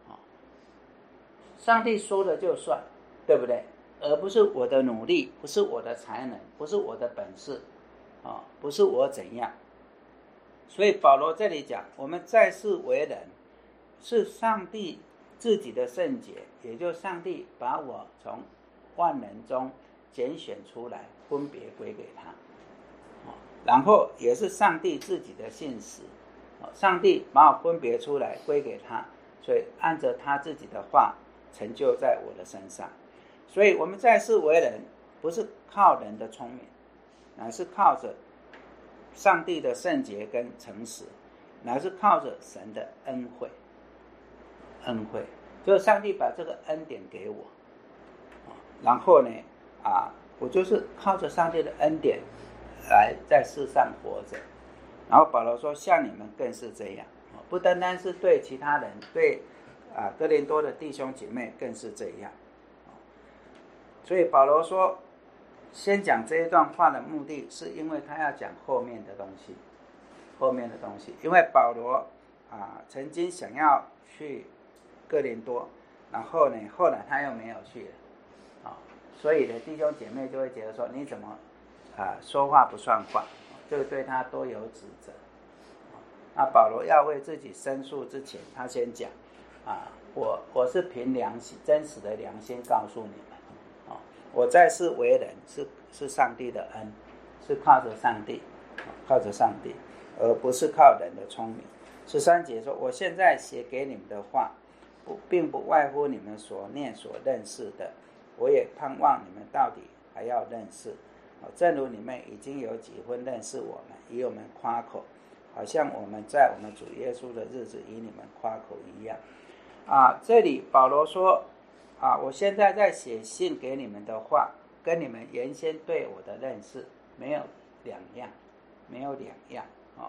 上帝说的就算，对不对？而不是我的努力，不是我的才能，不是我的本事，不是我怎样。所以保罗这里讲，我们在世为人，是上帝自己的圣洁，也就是上帝把我从万人中拣选出来，分别归给他。然后也是上帝自己的信实，上帝把我分别出来归给他，所以按着他自己的话成就在我的身上。所以我们在世为人，不是靠人的聪明，乃是靠着上帝的圣洁跟诚实，乃是靠着神的恩惠。恩惠就是上帝把这个恩典给我，然后呢啊，我就是靠着上帝的恩典来在世上活着。然后保罗说，像你们更是这样，不单单是对其他人，对啊哥林多的弟兄姐妹更是这样。所以保罗说，先讲这一段话的目的，是因为他要讲后面的东西，后面的东西。因为保罗啊曾经想要去哥林多，然后呢，后来他又没有去了，啊，所以呢，弟兄姐妹就会觉得说，你怎么啊说话不算话，就对他多有指责。那保罗要为自己申诉之前，他先讲啊，我我是凭良心，真实的良心告诉你们，啊，我在世为人是是上帝的恩，是靠着上帝，靠着上帝，而不是靠人的聪明。十三节说，我现在写给你们的话，不并不外乎你们所念所认识的，我也盼望你们到底还要认识。正如你们已经有几分认识我们，以我们夸口，好像我们在我们主耶稣的日子以你们夸口一样。啊，这里保罗说啊，我现在在写信给你们的话，跟你们原先对我的认识没有两样，没有两样啊。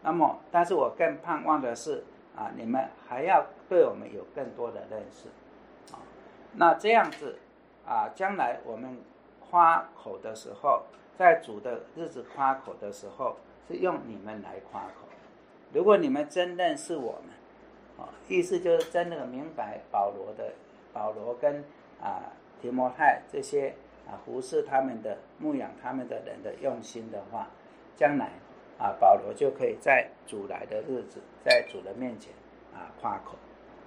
那么但是我更盼望的是啊，你们还要对我们有更多的认识啊。那这样子啊，将来我们夸口的时候，在主的日子夸口的时候，是用你们来夸口。如果你们真认识我们啊，意思就是真的明白保罗的保罗跟啊提摩太这些啊服侍他们的牧养他们的人的用心的话，将来啊保罗就可以在主来的日子，在主的面前啊夸口。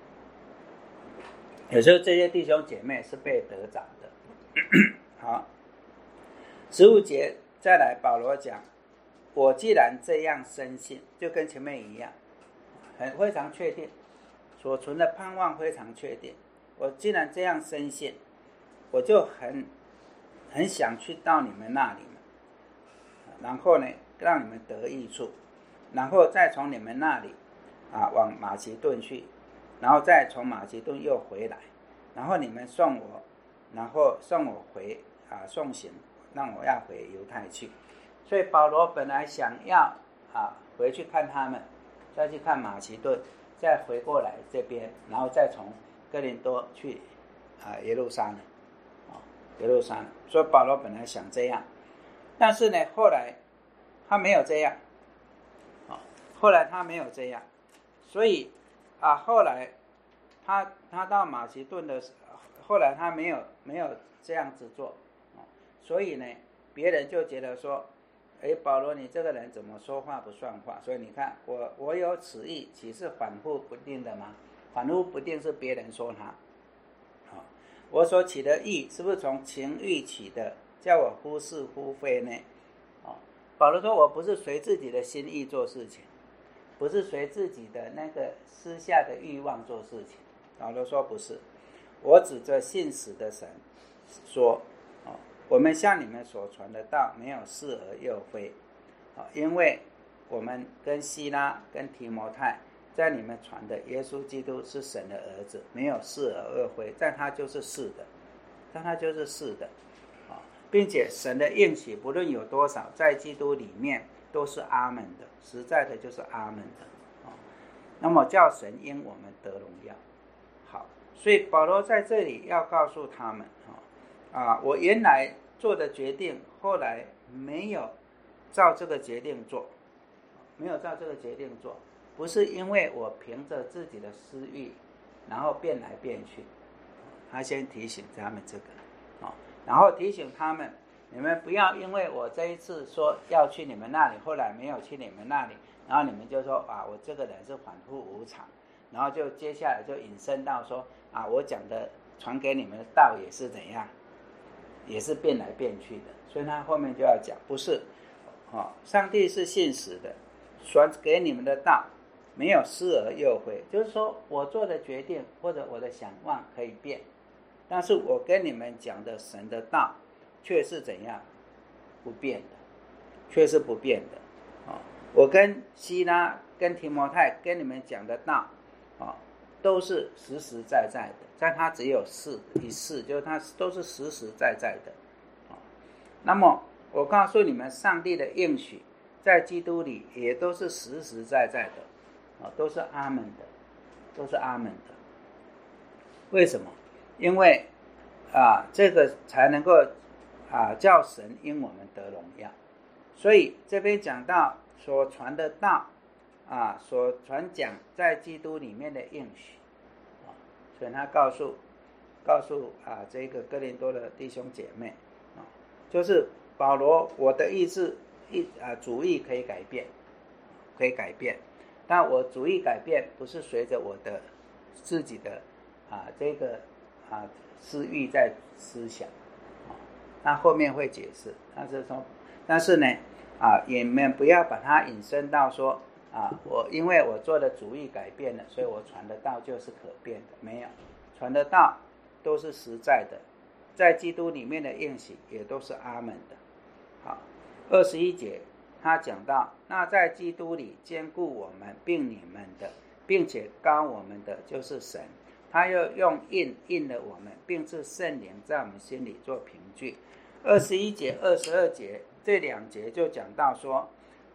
有时候这些弟兄姐妹是被得着的。好，十五节再来，保罗讲，我既然这样深信，就跟前面一样，很非常确定，所存的盼望非常确定。我既然这样深信，我就很很想去到你们那里，然后呢，让你们得益处，然后再从你们那里啊往马其顿去，然后再从马其顿又回来，然后你们送我，然后送我回啊送行，让我要回犹太去。所以保罗本来想要啊回去看他们，再去看马其顿，再回过来这边，然后再从哥林多去啊耶路撒冷，啊耶路撒冷。所以保罗本来想这样，但是呢，后来他没有这样，啊，后来他没有这样，所以啊后来他他到马其顿的时候，后来他没有没有这样子做，啊，所以呢，别人就觉得说，哎，保罗你这个人怎么说话不算话？所以你看，我我有此意，岂是反复不定的吗？反复不定是别人说他，哦，我所起的意是不是从情欲起的，叫我忽是忽非呢？哦，保罗说我不是随自己的心意做事情，不是随自己的那个私下的欲望做事情。保罗说不是，我指着信实的神说，哦，我们向你们所传的道没有是而又非，哦，因为我们跟希拉跟提摩太在你们传的耶稣基督是神的儿子，没有是而又非，在他就是是的，在他就是是的，哦，并且神的应许不论有多少，在基督里面都是阿们的，实在的就是阿们的，哦，那么叫神因我们得荣耀。好，所以保罗在这里要告诉他们，哦，啊，我原来做的决定，后来没有照这个决定做，没有照这个决定做，不是因为我凭着自己的私欲，然后变来变去。他先提醒他们这个，哦，然后提醒他们，你们不要因为我这一次说要去你们那里，后来没有去你们那里，然后你们就说啊，我这个人是反复无常，然后就接下来就引申到说啊，我讲的传给你们的道也是怎样，也是变来变去的。所以他后面就要讲，不是，哦，上帝是信实的，传给你们的道没有是而又非，就是说我做的决定或者我的想望可以变，但是我跟你们讲的神的道却是怎样不变的，却是不变的，哦，我跟希拉跟提摩太跟你们讲的道，哦，都是实实在在的，但它只有是一是，就是它都是实实在在的，哦，那么我告诉你们，上帝的应许在基督里也都是实实在在的，哦，都是阿们的，都是阿们的。为什么？因为啊，这个才能够啊叫神因我们得荣耀。所以这边讲到所传的道啊，所传讲在基督里面的应许，啊，所以他告诉告诉啊这个哥林多的弟兄姐妹，啊，就是保罗，我的意志意啊主意可以改变，可以改变，但我主意改变不是随着我的自己的啊这个啊私欲在思想，啊，那后面会解释，但是说，但是呢啊，你们不要把它引申到说啊，我因为我做的主意改变了，所以我传的道就是可变的，没有，传的道都是实在的，在基督里面的应许也都是阿们的。好，二十一节他讲到，那在基督里兼顾我们并你们的，并且膏我们的就是神，他又用印印了我们，并赐圣灵在我们心里做凭据。二十一节二十二节这两节就讲到说，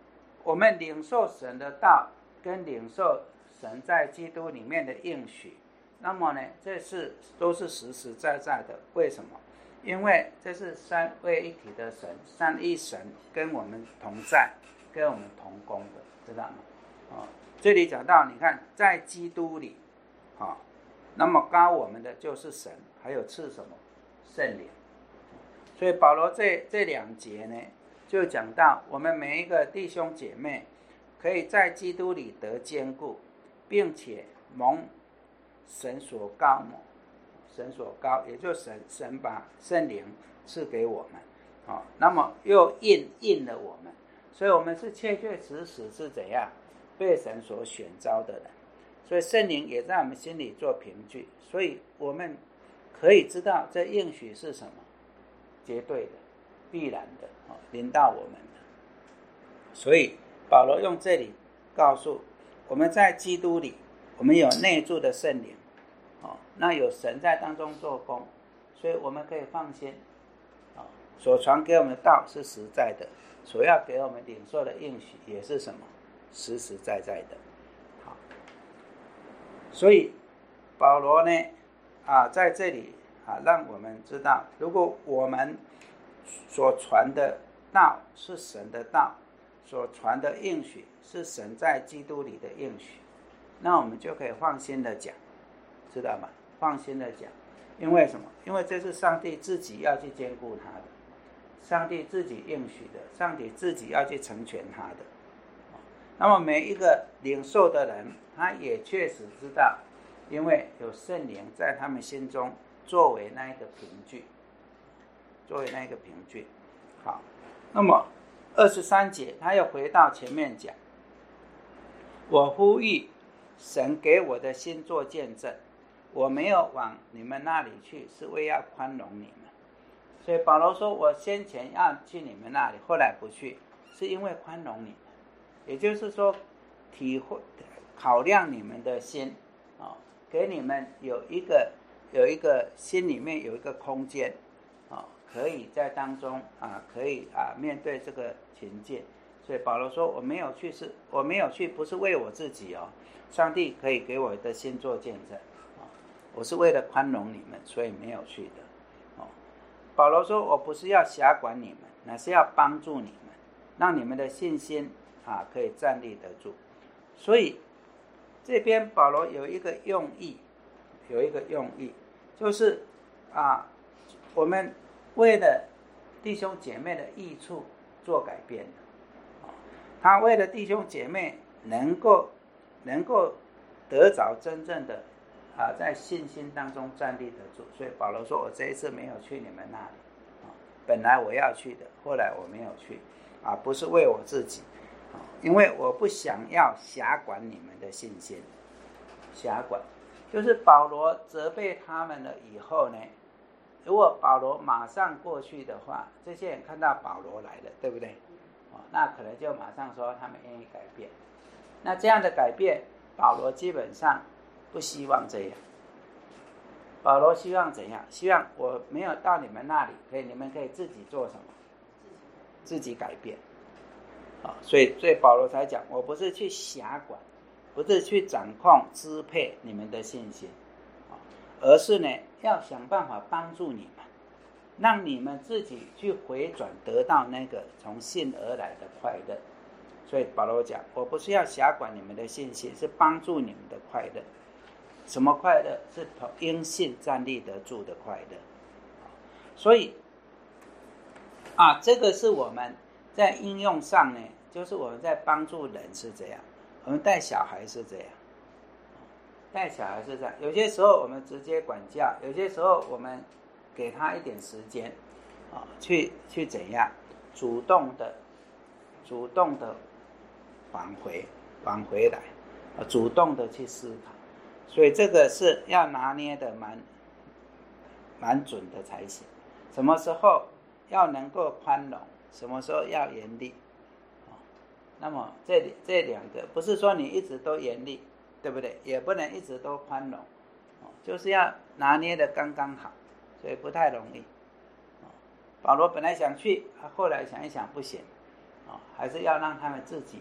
我们领受神的道跟领受神在基督里面的应许，那么呢，这是都是实实在在的。为什么？因为这是三位一体的神，三一神跟我们同在，跟我们同工的，知道吗？哦，这里讲到，你看在基督里，哦，那么高我们的就是神，还有赐什么圣灵。所以保罗这这两节呢，就讲到我们每一个弟兄姐妹可以在基督里得坚固，并且蒙神所膏抹，神所膏，也就是神神把圣灵赐给我们，哦，那么又印印了我们，所以我们是确确实实是怎样被神所选召的人，所以圣灵也在我们心里做凭据，所以我们可以知道这应许是什么，绝对的、必然的，哦，临到我们的。所以保罗用这里告诉我们，在基督里，我们有内住的圣灵，哦，那有神在当中做工，所以我们可以放心，哦，所传给我们的道是实在的，所要给我们领受的应许也是什么，实实在在的。好，所以保罗呢，啊，在这里啊，让我们知道，如果我们所传的道是神的道，所传的应许是神在基督里的应许，那我们就可以放心的讲，知道吗？放心的讲，因为什么？因为这是上帝自己要去兼顾他的，上帝自己应许的，上帝自己要去成全他的。那么每一个领受的人，他也确实知道，因为有圣灵在他们心中作为那一个凭据，作为那一个凭据。好，那么二十三节他又回到前面讲，我呼吁神给我的心做见证，我没有往你们那里去，是为要宽容你们。所以保罗说，我先前要去你们那里，后来不去，是因为宽容你们，也就是说体会考量你们的心，哦，给你们有一个有一个心里面有一个空间，哦，可以在当中啊，可以啊面对这个情境。所以保罗说，我没有去，是我没有去，不是为我自己哦，上帝可以给我的心做见证，哦，我是为了宽容你们，所以没有去的。哦，保罗说，我不是要辖管你们，乃是要帮助你们，让你们的信心啊可以站立得住。所以这边保罗有一个用意，有一个用意，就是啊，我们为了弟兄姐妹的益处做改变的。他为了弟兄姐妹能够能够得着真正的啊，在信心当中站立得住，所以保罗说，我这一次没有去你们那里，啊，本来我要去的，后来我没有去，啊，不是为我自己，啊，因为我不想要辖管你们的信心。辖管就是保罗责备他们了以后呢，如果保罗马上过去的话，这些人看到保罗来了，对不对？那可能就马上说他们愿意改变。那这样的改变，保罗基本上不希望这样。保罗希望怎样？希望我没有到你们那里，可以你们可以自己做什么？自己改变。啊，所以所以保罗才讲，我不是去辖管，不是去掌控支配你们的信心，而是呢要想办法帮助你们，让你们自己去回转，得到那个从信而来的快乐。所以保罗讲，我不是要辖管你们的信心，是帮助你们的快乐。什么快乐？是因信站立得住的快乐。所以啊，这个是我们在应用上呢，就是我们在帮助人是这样，我们带小孩是这样，带小孩是这样。有些时候我们直接管教，有些时候我们给他一点时间，啊，去去怎样主动的、主动的挽回、挽回来，啊，主动的去思考。所以这个是要拿捏的蛮蛮准的才行。什么时候要能够宽容，什么时候要严厉，啊，那么这这两个不是说你一直都严厉，对不对？也不能一直都宽容，啊，就是要拿捏的刚刚好。所以不太容易。保罗本来想去，后来想一想不行，还是要让他们自己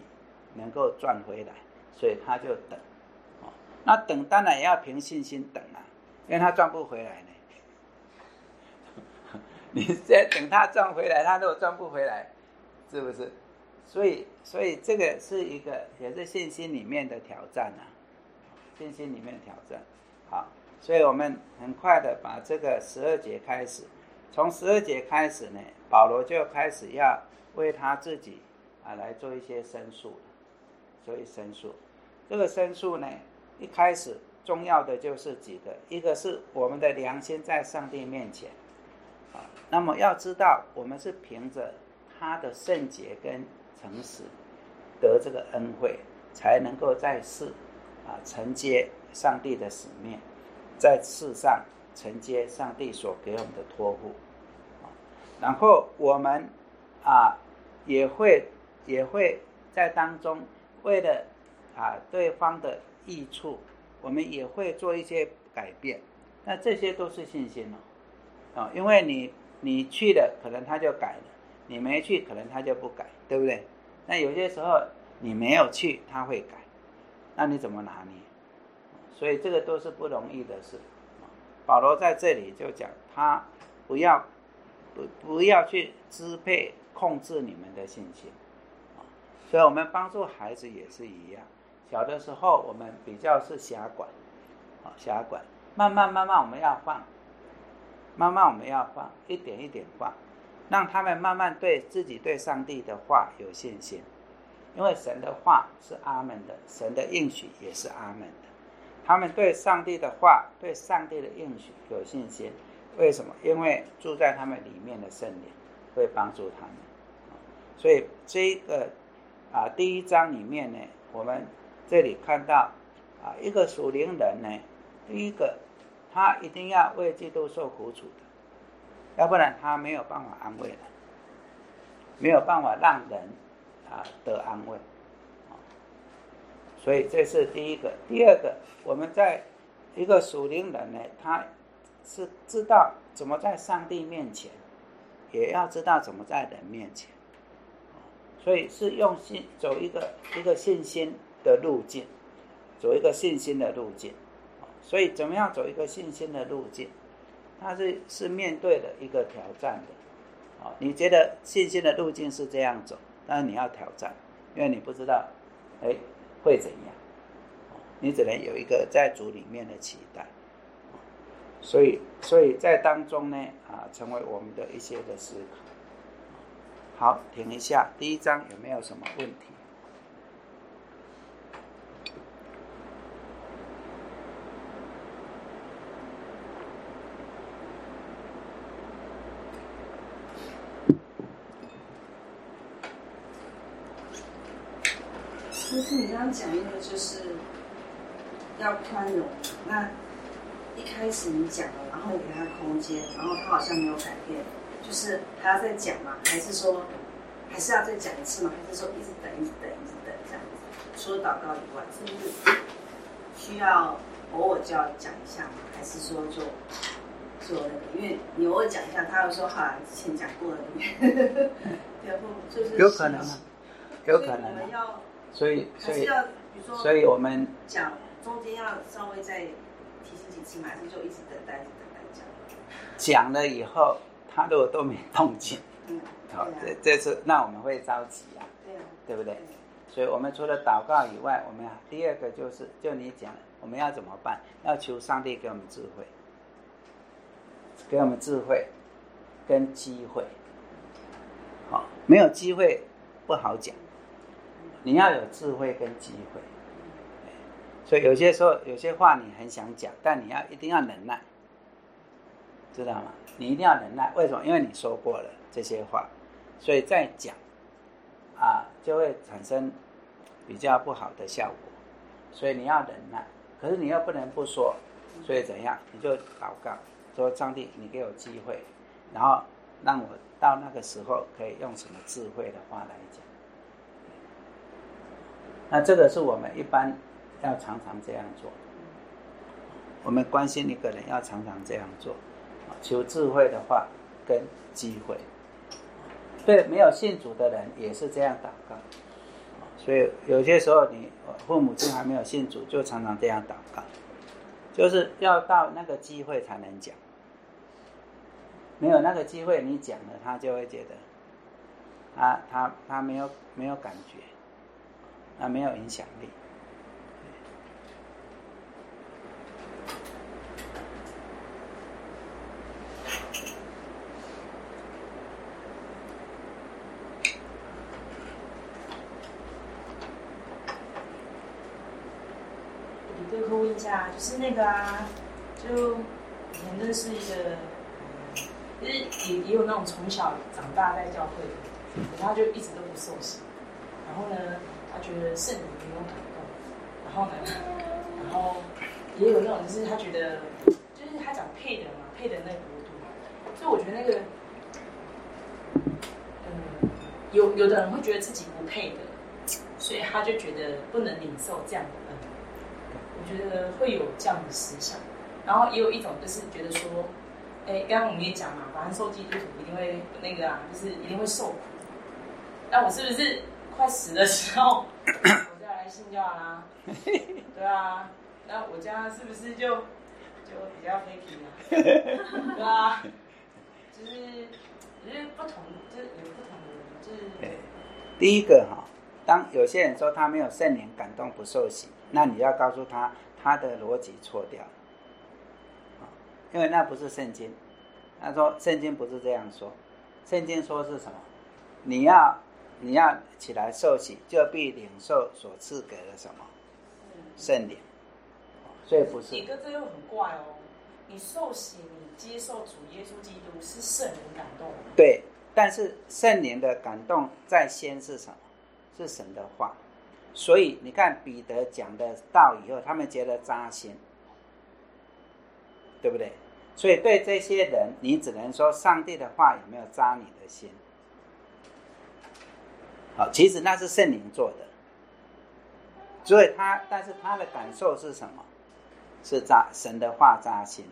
能够赚回来，所以他就等。哦，那等当然也要凭信心等啊，因为他赚不回来呢。你在等他赚回来，他如果赚不回来，是不是？所以，所以这个是一个也是信心里面的挑战啊，信心里面的挑战。好，所以我们很快的把这个十二节开始，从十二节开始呢，保罗就开始要为他自己啊来做一些申诉了。所以申诉，这个申诉呢，一开始重要的就是几个，一个是我们的良心在上帝面前。啊，那么要知道，我们是凭着他的圣洁跟诚实得这个恩惠，才能够在世啊承接上帝的使命，在世上承接上帝所给我们的托付。啊，然后我们啊也会也会在当中，为了啊对方的益处，我们也会做一些改变。那这些都是信心哦。哦，因为你你去了，可能他就改了；你没去，可能他就不改，对不对？那有些时候你没有去，他会改，那你怎么拿捏？所以这个都是不容易的事。保罗在这里就讲，他不要不不要去支配控制你们的信心。所以我们帮助孩子也是一样，小的时候我们比较是辖管，辖管，慢慢慢慢我们要放。慢慢我们要放，一点一点放，让他们慢慢对自己对上帝的话有信心。因为神的话是阿们的，神的应许也是阿们的。他们对上帝的话，对上帝的应许有信心。为什么？因为住在他们里面的圣灵会帮助他们。所以这个啊第一章里面呢，我们这里看到啊一个属灵人呢，第一个他一定要为基督受苦楚的，要不然他没有办法安慰人，没有办法让人啊得安慰。所以这是第一个。第二个，我们在一个属灵人呢，他是知道怎么在上帝面前，也要知道怎么在人面前。所以是用信走一个一个信心的路径，走一个信心的路径。所以怎么样走一个信心的路径，它是是面对的一个挑战的。哦，你觉得信心的路径是这样走，但是你要挑战，因为你不知道哎会怎样，你只能有一个在主里面的期待。所以所以在当中呢啊，成为我们的一些的思考。好，停一下，第一章有没有什么问题？ 就是你刚刚讲一个，就是要宽容。那一开始你讲了，然后给他空间，然后他好像没有改变，就是还要再讲吗？还是说还是要再讲一次吗？还是说一直等、一直等、一直等这样子？除了祷告以外，是不是需要偶尔就要讲一下吗？还是说就就那个？因为你偶尔讲一下，他又说好像之前讲过了，然后就是有可能啊，有可能、啊。 所以我们要。 所以，所以， 所以我们讲中间要稍微再提醒几次嘛，还是就一直等待、一直等待这样。 讲了以后，他如果都没动静，嗯，好、哦，这这次那我们会着急啊， 对啊， 对不对？对，所以我们除了祷告以外，我们第二个就是，就你讲，我们要怎么办？要求上帝给我们智慧，给我们智慧跟机会。好、哦，没有机会不好讲。你要有智慧跟机会，所以有些时候有些话你很想讲，但你要一定要忍耐，知道吗？你一定要忍耐，为什么？因为你说过了这些话，所以再讲啊就会产生比较不好的效果，所以你要忍耐。可是你又不能不说，所以怎样？你就祷告，说上帝，你给我机会，然后让我到那个时候可以用什么智慧的话来讲。那这个是我们一般要常常这样做，我们关心一个人要常常这样做，求智慧的话跟机会。对没有信主的人也是这样祷告， 所以有些时候你父母亲还没有信主，就常常这样祷告，就是要到那个机会才能讲，没有那个机会你讲了，他就会觉得他他他没有没有感觉，他没有影响力。 对，可以问一下，就是那个啊，就以前认识一个，就是也也有那种从小长大在教会的，可是他就一直都不受洗，然后呢，他觉得圣灵没有感动，然后呢，然后也有那种就是他觉得，就是他讲配的嘛，配的那个国度，所以我觉得那个，嗯，有有的人会觉得自己不配的，所以他就觉得不能领受这样的恩。我觉得会有这样的思想，然后也有一种就是觉得说，哎，刚刚我们也讲嘛，反正受基督徒一定会那个啊，就是一定会受苦。那我是不是快死的时候，我再来信教啦？对啊，那我家是不是就就比较 happy 啊？对啊，就是就是不同，就是有不同的，就是第一个哈，当有些人说他没有圣灵感动不受洗，那你要告诉他他的逻辑错掉，因为那不是圣经。他说圣经不是这样说，圣经说是什么？你要你要起来受洗，就必领受所赐给了什么圣灵，所以不是。 你哥这又很怪哦，你受洗，你接受主耶稣基督是圣灵感动。 对，但是圣灵的感动在先是什么？是神的话。所以你看彼得讲的道以后，他们觉得扎心，对不对？所以对这些人，你只能说上帝的话有没有扎你的心？好，其实那是圣灵做的，所以他，但是他的感受是什么？是扎神的话扎心，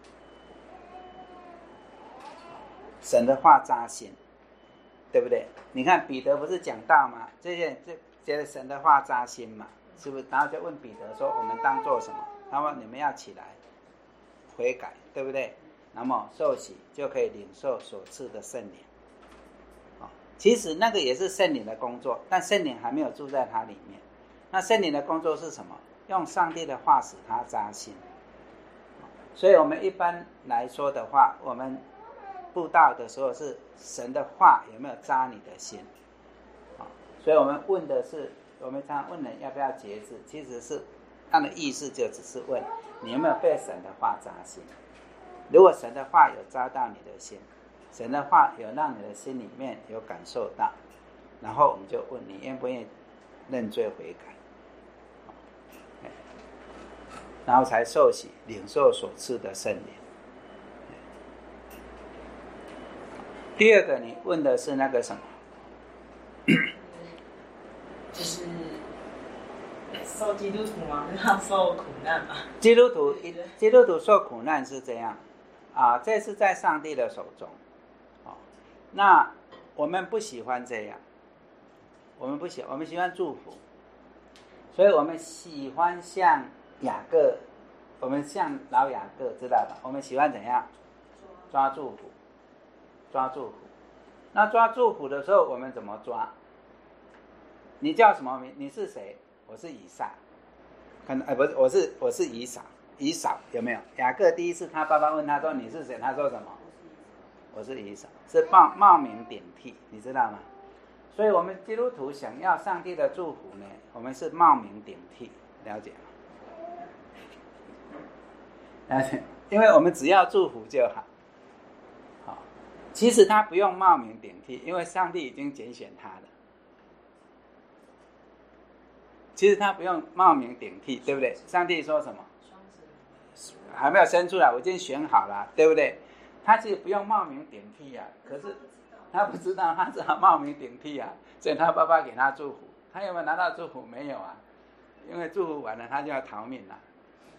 神的话扎心，对不对？你看彼得不是讲道吗？这些人就觉得神的话扎心嘛，是不是？然后就问彼得说：“我们当做什么？”他说：“你们要起来悔改，对不对？那么受洗就可以领受所赐的圣灵。”其实那个也是圣灵的工作，但圣灵还没有住在他里面。那圣灵的工作是什么？用上帝的话使他扎心。所以我们一般来说的话，我们布道的时候是神的话有没有扎你的心？所以我们问的是，我们常常问人要不要节制，其实是他的意思就只是问你有没有被神的话扎心。如果神的话有扎到你的心，神的话有让你的心里面有感受到，然后我们就问你愿不愿意认罪悔改，然后才受洗领受所赐的圣灵。第二个你问的是那个什么？ 就是受基督徒嘛，他受苦难嘛。 基督徒基督徒受苦难是这样啊，这是在上帝的手中。哦，那我们不喜欢这样，我们不喜我们喜欢祝福，所以我们喜欢像雅各，我们像老雅各，知道吧？我们喜欢怎样抓祝福，抓祝福。那抓祝福的时候，我们怎么抓？你叫什么名？你是谁？我是以撒。可能哎，不是，我是我是以扫。以扫有没有？雅各第一次他爸爸问他说你是谁？他说什么？我是以扫，是冒冒名顶替，你知道吗？所以我们基督徒想要上帝的祝福呢，我们是冒名顶替，了解吗？了解，因为我们只要祝福就好。好，其实他不用冒名顶替，因为上帝已经拣选他了。其实他不用冒名顶替，对不对？上帝说什么？还没有生出来，我已经选好了，对不对？他其实不用冒名顶替啊，可是他不知道，他只好冒名顶替啊，所以他爸爸给他祝福，他有没有拿到祝福？没有啊，因为祝福完了，他就要逃命了，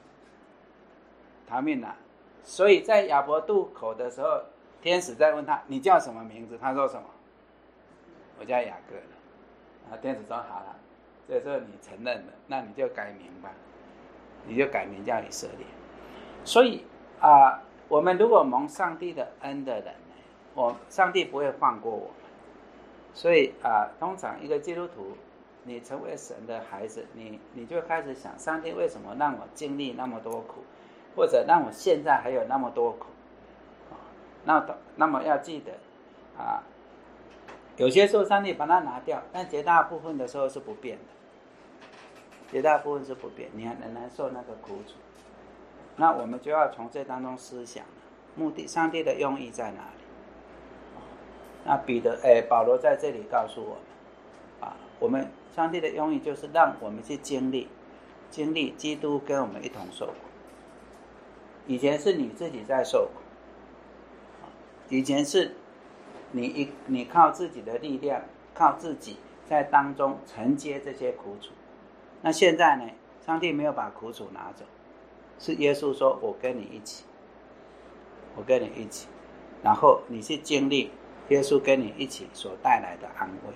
逃命了。所以在亚伯渡口的时候，天使在问他：“你叫什么名字？”他说什么？我叫雅各了。然后天使说：“好了， 这时候你承认了，那你就改名吧，你就改名叫以色列。所以啊、呃，我们如果蒙上帝的恩的人呢，我上帝不会放过我们。所以啊、呃，通常一个基督徒，你成为神的孩子，你你就开始想，上帝为什么让我经历那么多苦，或者让我现在还有那么多苦？那那么要记得啊，有些时候上帝把它拿掉，但绝大部分的时候是不变的，绝大部分是不变，你还仍然受那个苦楚。那我们就要从这当中思想了，目的，上帝的用意在哪里？那彼得，哎，保罗在这里告诉我们，啊，我们上帝的用意就是让我们去经历，经历基督跟我们一同受苦。以前是你自己在受苦，以前是你一你靠自己的力量，靠自己在当中承接这些苦楚。那现在呢，上帝没有把苦楚拿走，是耶稣说：“我跟你一起，我跟你一起。”然后你去经历耶稣跟你一起所带来的安慰，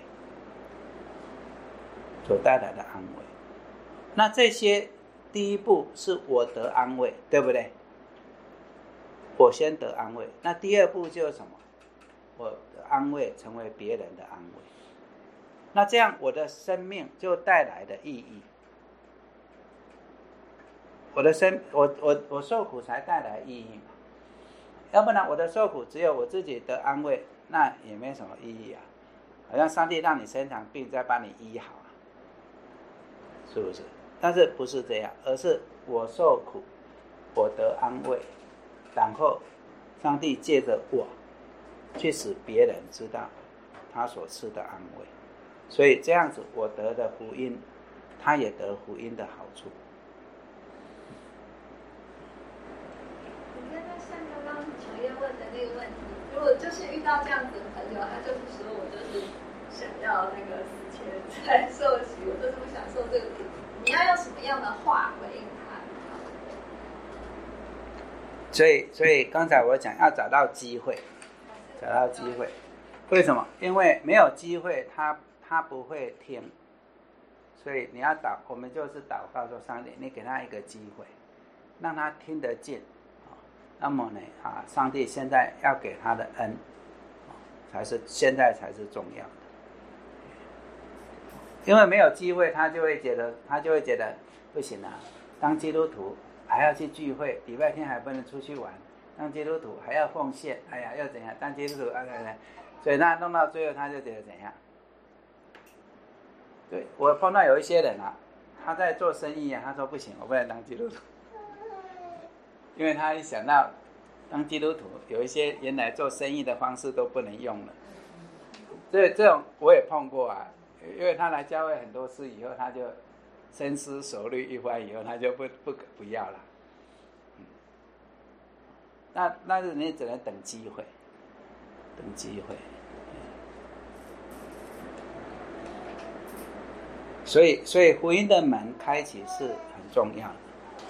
所带来的安慰。那这些第一步是我得安慰，对不对？我先得安慰。那第二步就是什么？我的安慰成为别人的安慰。那这样我的生命就带来的意义。我的生我我我受苦才带来意义嘛。要不然我的受苦只有我自己得安慰，那也没什么意义啊。好像上帝让你生场病再把你医好啊，是不是？但是不是这样，而是我受苦，我得安慰，然后上帝借着我去使别人知道他所赐的安慰，所以这样子我得的福音，他也得福音的好处。 你看，像刚刚乔燕问的那个问题，如果就是遇到这样子的朋友，他就是说我就是想要那个死前才受洗，我就是不想受这个苦，你要用什么样的话回应他？ 所以，所以刚才我讲要找到机会，找到机会，为什么？因为没有机会，他他不会听，所以你要祷，我们就是祷告说，上帝，你给他一个机会，让他听得进。那么呢，啊，上帝现在要给他的恩，才是现在才是重要的。因为没有机会，他就会觉得，他就会觉得不行啊，当基督徒还要去聚会，礼拜天还不能出去玩，当基督徒还要奉献，哎呀，又怎样？当基督徒，哎呀，所以他弄到最后，他就觉得怎样？对，我碰到有一些人啊，他在做生意啊，他说不行，我不能当基督徒。因为他一想到当基督徒，有一些原来做生意的方式都不能用了。这这种我也碰过啊，因为他来教会很多次以后，他就深思熟虑一番以后，他就不不不要了。嗯、那那是你只能等机会，等机会。所以所以福音的门开启是很重要的。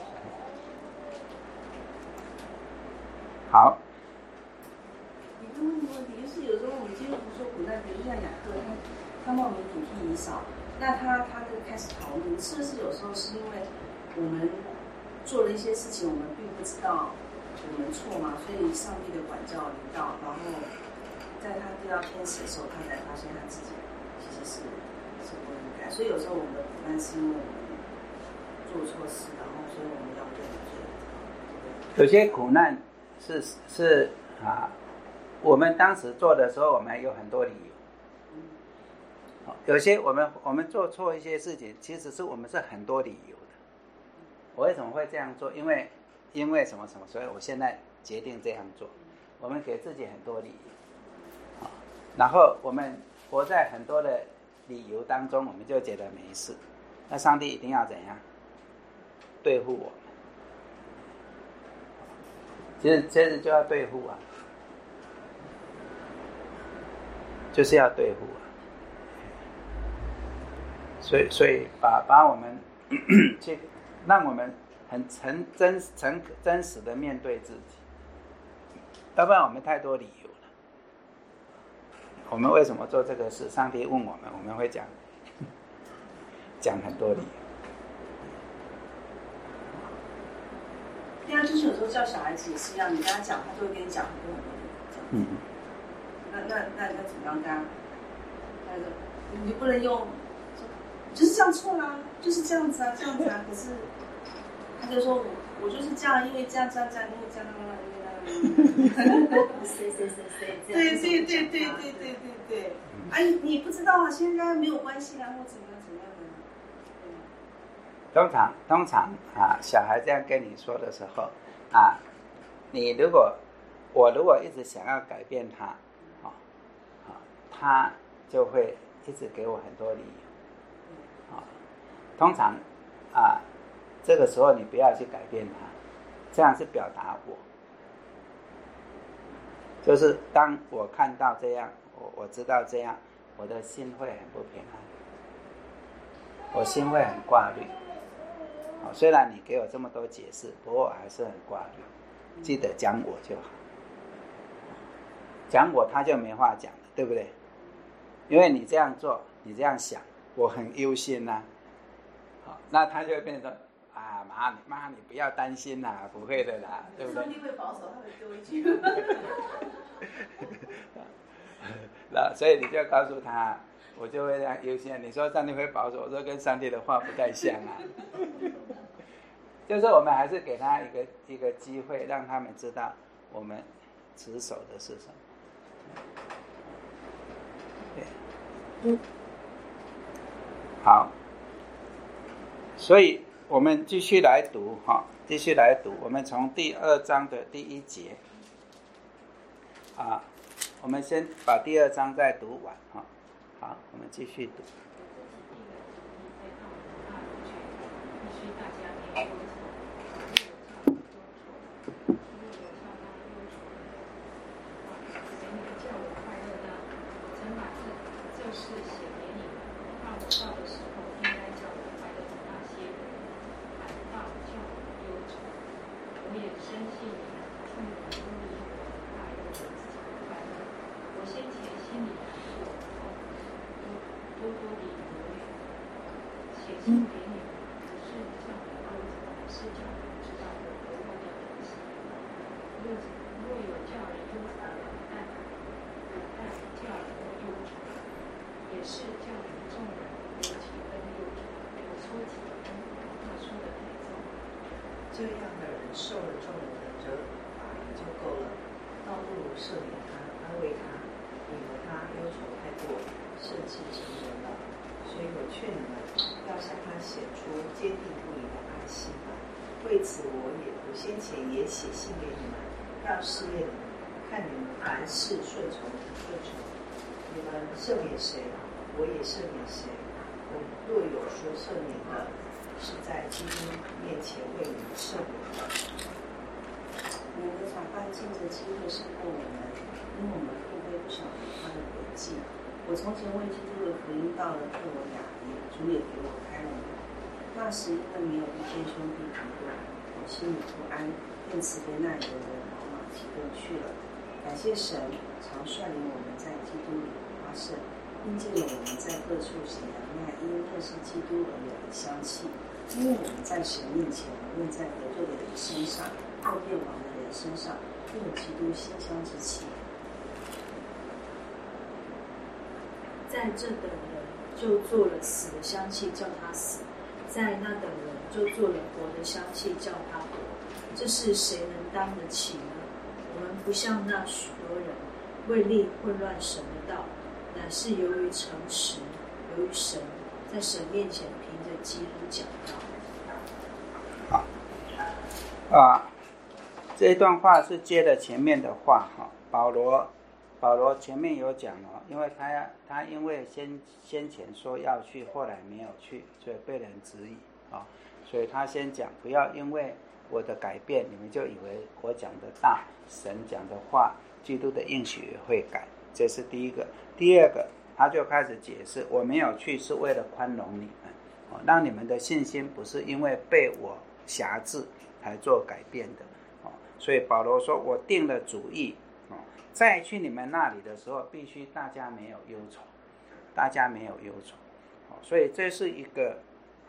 好。 你刚问的问题就是，有时候我们基督徒受苦难，比如像雅各，他他冒名顶替以扫，那他他就开始逃命，是不是有时候是因为我们做了一些事情，我们并不知道我们错嘛，所以上帝的管教领导，然后在他遇到天使的时候，他才发现他自己其实是是不应该，所以有时候我们的苦难是因为我们做错事，然后所以我们要认罪。 有些苦难。是是啊，我们当时做的时候，我们有很多理由。有些我们我们做错一些事情，其实是我们是很多理由的。我为什么会这样做？因为因为什么什么，所以我现在决定这样做。我们给自己很多理由，然后我们活在很多的理由当中，我们就觉得没事。那上帝一定要怎样对付我们？其实其实就要对付啊，就是要对付啊。所以所以把把我们去让我们很诚真诚真实的面对自己，要不然我们太多理由了。我们为什么做这个事？上帝问我们，我们会讲， 讲很多理由。 对啊，就是有时候叫小孩子也是一样，你跟他讲，他就会跟你讲很多很多理由。嗯。那那那要怎么样跟他？那个你不能用，就是这样错啦，就是这样子啊，这样子啊。可是他就说我我就是这样，因为这样这样这样，因为这样那样因为那样。 谁谁谁谁这样？ 对对对对对对对对。哎，你不知道啊，现在没有关系啦，或怎么样怎么样的。 通常通常啊，小孩这样跟你说的时候啊，你如果我如果一直想要改变他，啊啊，他就会一直给我很多理由。啊，通常啊，这个时候你不要去改变他，这样是表达我。就是当我看到这样，我我知道这样，我的心会很不平安，我心会很挂虑。虽然你给我这么多解释，不过我还是很挂虑。记得讲我就好，讲我他就没话讲了，对不对？因为你这样做，你这样想，我很忧心呐、啊。那他就会变成说啊，妈你妈你不要担心啦、啊，不会的啦，对不对？ 上帝会保守，他会丢一句。 那所以你就告诉他，我就会这样忧心。你说上帝会保守，我说跟上帝的话不太像啊。就是我们还是给他一个一个机会，让他们知道我们持守的是什么。对，好，所以我们继续来读哈，继续来读。我们从第二章的第一节啊，我们先把第二章再读完哈。好，我们继续读。 这样的人受了众人的责罚也就够了，倒不如赦免他，安慰他，免得他忧愁太过，甚至成人了。所以我劝你们要向他显出坚定不移的爱心来。为此我也我先前也写信给你们，要试验你们，看你们凡事顺从不顺从。你们赦免谁，我也赦免谁。我若有说赦免的，是在基督面前为你们赦免的。 你们的法办借着机会胜过我们，因为我们并非不晓得他的诡计。我从前为基督的福音到了特罗亚，主也给我开了门。那时因为没有遇见兄弟提多，我心里不安，便辞别那里的人往马其顿去了。感谢神，常率领我们在基督里发盛，因见了我们在各处显扬那因认识基督而有的香气。因为我们在神面前，无论在得罪的人身上，或变亡的人身上，都有基督馨香之气。 在这等人就做了死的香气，叫他死；在那等人就做了活的香气，叫他活。这是谁能当得起呢？我们不像那许多人，为立混乱神的道，乃是由于诚实，由于神，在神面前凭着基督讲道。 好，啊，这一段话是接了前面的话哈。保罗，保罗前面有讲哦，因为他要他因为先先前说要去，后来没有去，所以被人质疑啊，所以他先讲，不要因为我的改变，你们就以为我讲的大，神讲的话，基督的应许也会改，这是第一个。第二个，他就开始解释，我没有去是为了宽容你们，让你们的信心不是因为被我辖制才做改变的。所以保罗说，我定了主意，再去你们那里的时候，必须大家没有忧愁，大家没有忧愁。所以这是一个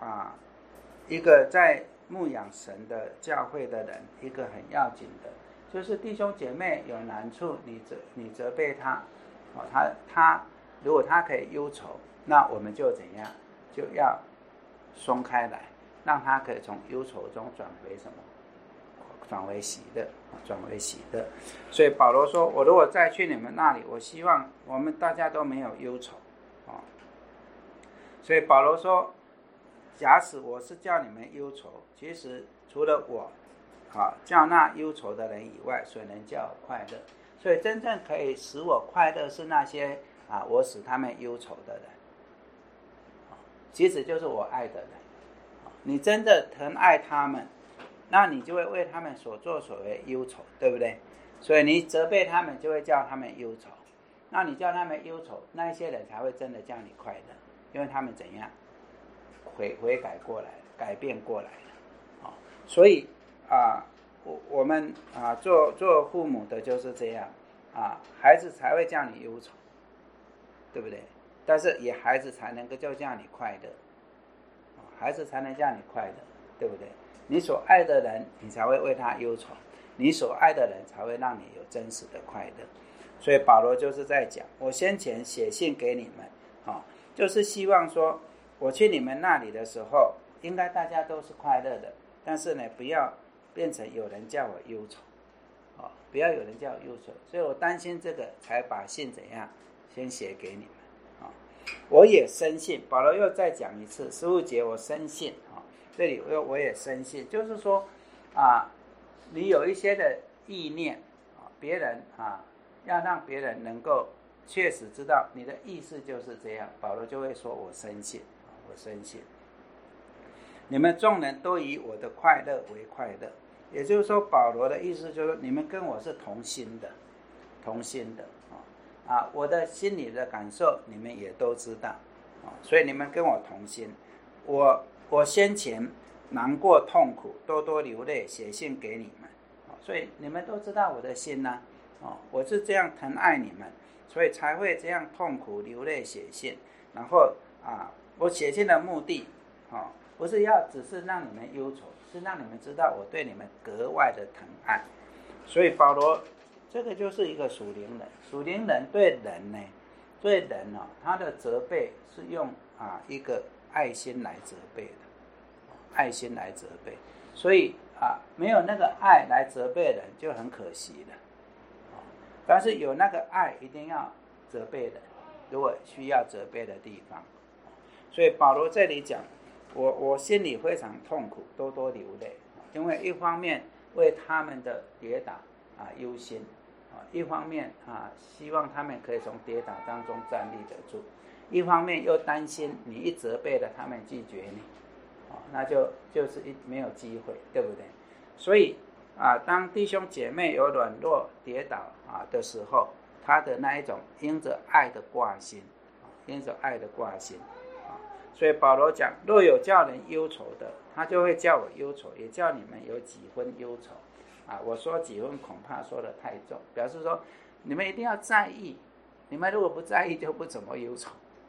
啊，一个在牧养神的教会的人，一个很要紧的，就是弟兄姐妹有难处，你责你责备他，哦，他他如果他可以忧愁，那我们就怎样，就要松开来，让他可以从忧愁中转回什么？转为喜乐，转为喜乐。所以保罗说，我如果再去你们那里，我希望我们大家都没有忧愁。哦，所以保罗说，假使我是叫你们忧愁，其实除了我，啊，叫那忧愁的人以外，谁能叫我快乐？所以真正可以使我快乐是那些啊，我使他们忧愁的人，其实就是我爱的人。你真的疼爱他们，那你就会为他们所作所为忧愁，对不对？所以你责备他们，就会叫他们忧愁。那你叫他们忧愁，那一些人才会真的叫你快乐，因为他们怎样悔悔改过来，改变过来了。哦，所以啊，我我们啊做做父母的就是这样啊，孩子才会叫你忧愁，对不对？但是也孩子才能够就叫你快乐，孩子才能叫你快乐，对不对？你所爱的人，你才会为他忧愁，你所爱的人才会让你有真实的快乐。所以保罗就是在讲，我先前写信给你们，哦，就是希望说我去你们那里的时候，应该大家都是快乐的，但是呢，不要变成有人叫我忧愁，哦，不要有人叫我忧愁。所以我担心这个，才把信怎样先写给你们。哦，我也深信，保罗又再讲一次，十五节我深信，哦，这里我我也深信，就是说啊，你有一些的意念，啊，别人啊。要让别人能够确实知道你的意思就是这样，保罗就会说我深信，我深信你们众人都以我的快乐为快乐。也就是说，保罗的意思就是你们跟我是同心的，同心的啊，我的心里的感受你们也都知道，所以你们跟我同心。我我先前难过痛苦，多多流泪写信给你们，所以你们都知道我的心啊，哦，我是这样疼爱你们，所以才会这样痛苦流泪写信。然后啊，我写信的目的，哦，不是要只是让你们忧愁，是让你们知道我对你们格外的疼爱。所以保罗这个就是一个属灵人，属灵人对人呢，对人哦，他的责备是用啊一个爱心来责备的，爱心来责备。所以啊，没有那个爱来责备人就很可惜了。但是有那个爱，一定要责备的，如果需要责备的地方。所以保罗这里讲，我我心里非常痛苦，多多流泪，因为一方面为他们的跌倒啊忧心，一方面啊希望他们可以从跌倒当中站立得住，一方面又担心你一责备了他们拒绝你，那就就是一没有机会，对不对？所以啊，当弟兄姐妹有软弱跌倒啊的时候，他的那一种因着爱的挂心，因着爱的挂心啊，所以保罗讲，若有叫人忧愁的，他就会叫我忧愁，也叫你们有几分忧愁啊。我说几分恐怕说得太重，表示说你们一定要在意，你们如果不在意就不怎么忧愁。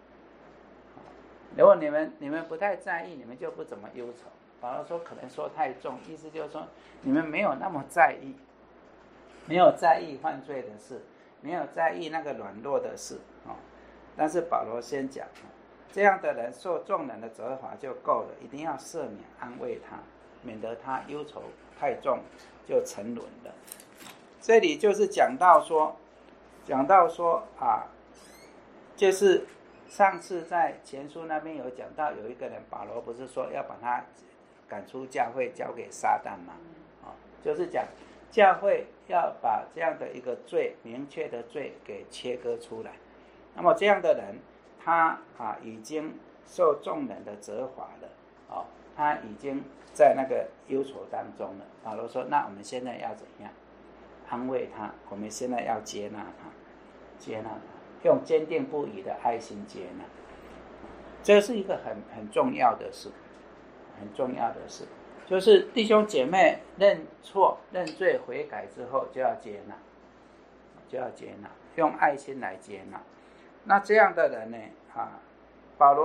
如果你们你们不太在意，你们就不怎么忧愁。保罗说可能说太重，意思就是说你们没有那么在意，没有在意犯罪的事，没有在意那个软弱的事，哦，但是保罗先讲，这样的人受众人的责罚就够了，一定要赦免安慰他，免得他忧愁太重就沉沦了。这里就是讲到说讲到说啊，就是上次在前书那边有讲到，有一个人保罗不是说要把他赶出教会交给撒旦嘛，哦，就是讲教会要把这样的一个罪，明确的罪给切割出来。那么这样的人他啊已经受众人的责罚了，哦，他已经在那个忧愁当中了。保罗说那我们现在要怎样安慰他？我们现在要接纳他，接纳他，用坚定不移的爱心接纳。这是一个很很重要的事，很重要的事，就是弟兄姐妹认错认罪悔改之后就要接纳，就要接纳，用爱心来接纳。那这样的人呢啊，保罗